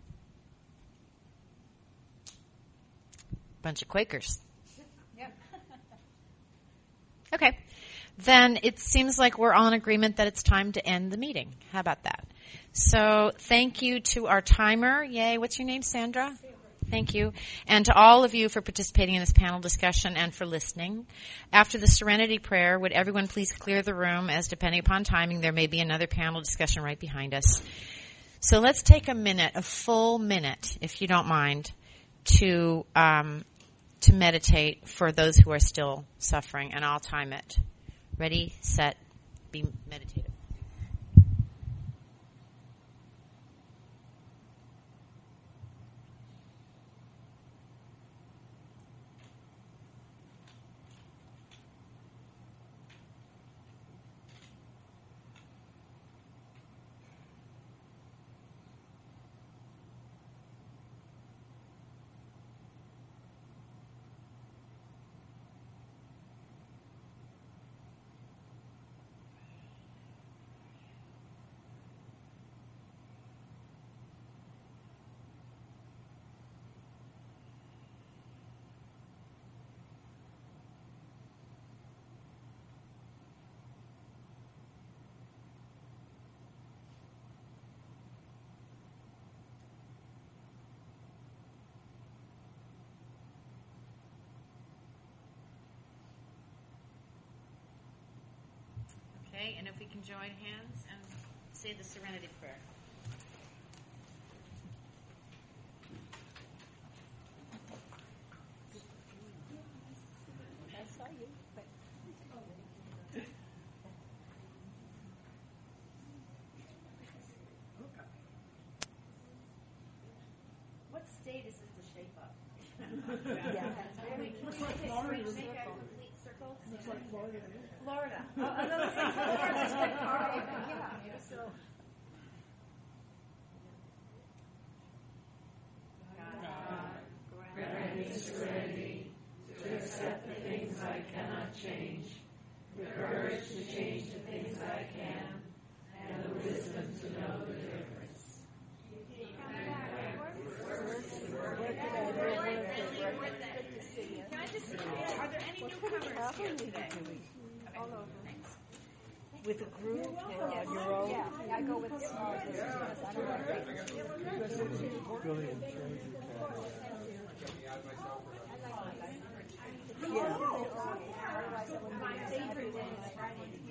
Bunch of Quakers. Yep. Okay. Then it seems like we're all in agreement that it's time to end the meeting. How about that? So thank you to our timer. Yay. What's your name, Sandra? Thank you. And to all of you for participating in this panel discussion and for listening. After the Serenity Prayer, would everyone please clear the room, as depending upon timing, there may be another panel discussion right behind us. So let's take a full minute, if you don't mind, to meditate for those who are still suffering, and I'll time it. Ready, set, be meditative. pray, and if we can join hands and say the Serenity Prayer. I saw you, but What state is this to shape up? yeah, that's very Looks like Florida. Make a complete circle. Looks like Florida. Florida. Oh, another thing, Florida. yeah. So Grant me serenity to accept the things I cannot change, the courage to change the things I can, and the wisdom to know the difference. Can I just are there any newcomers here today? all over. With a group or on your own? Yeah, I go with small groups because I don't like Yeah. My favorite day is Friday.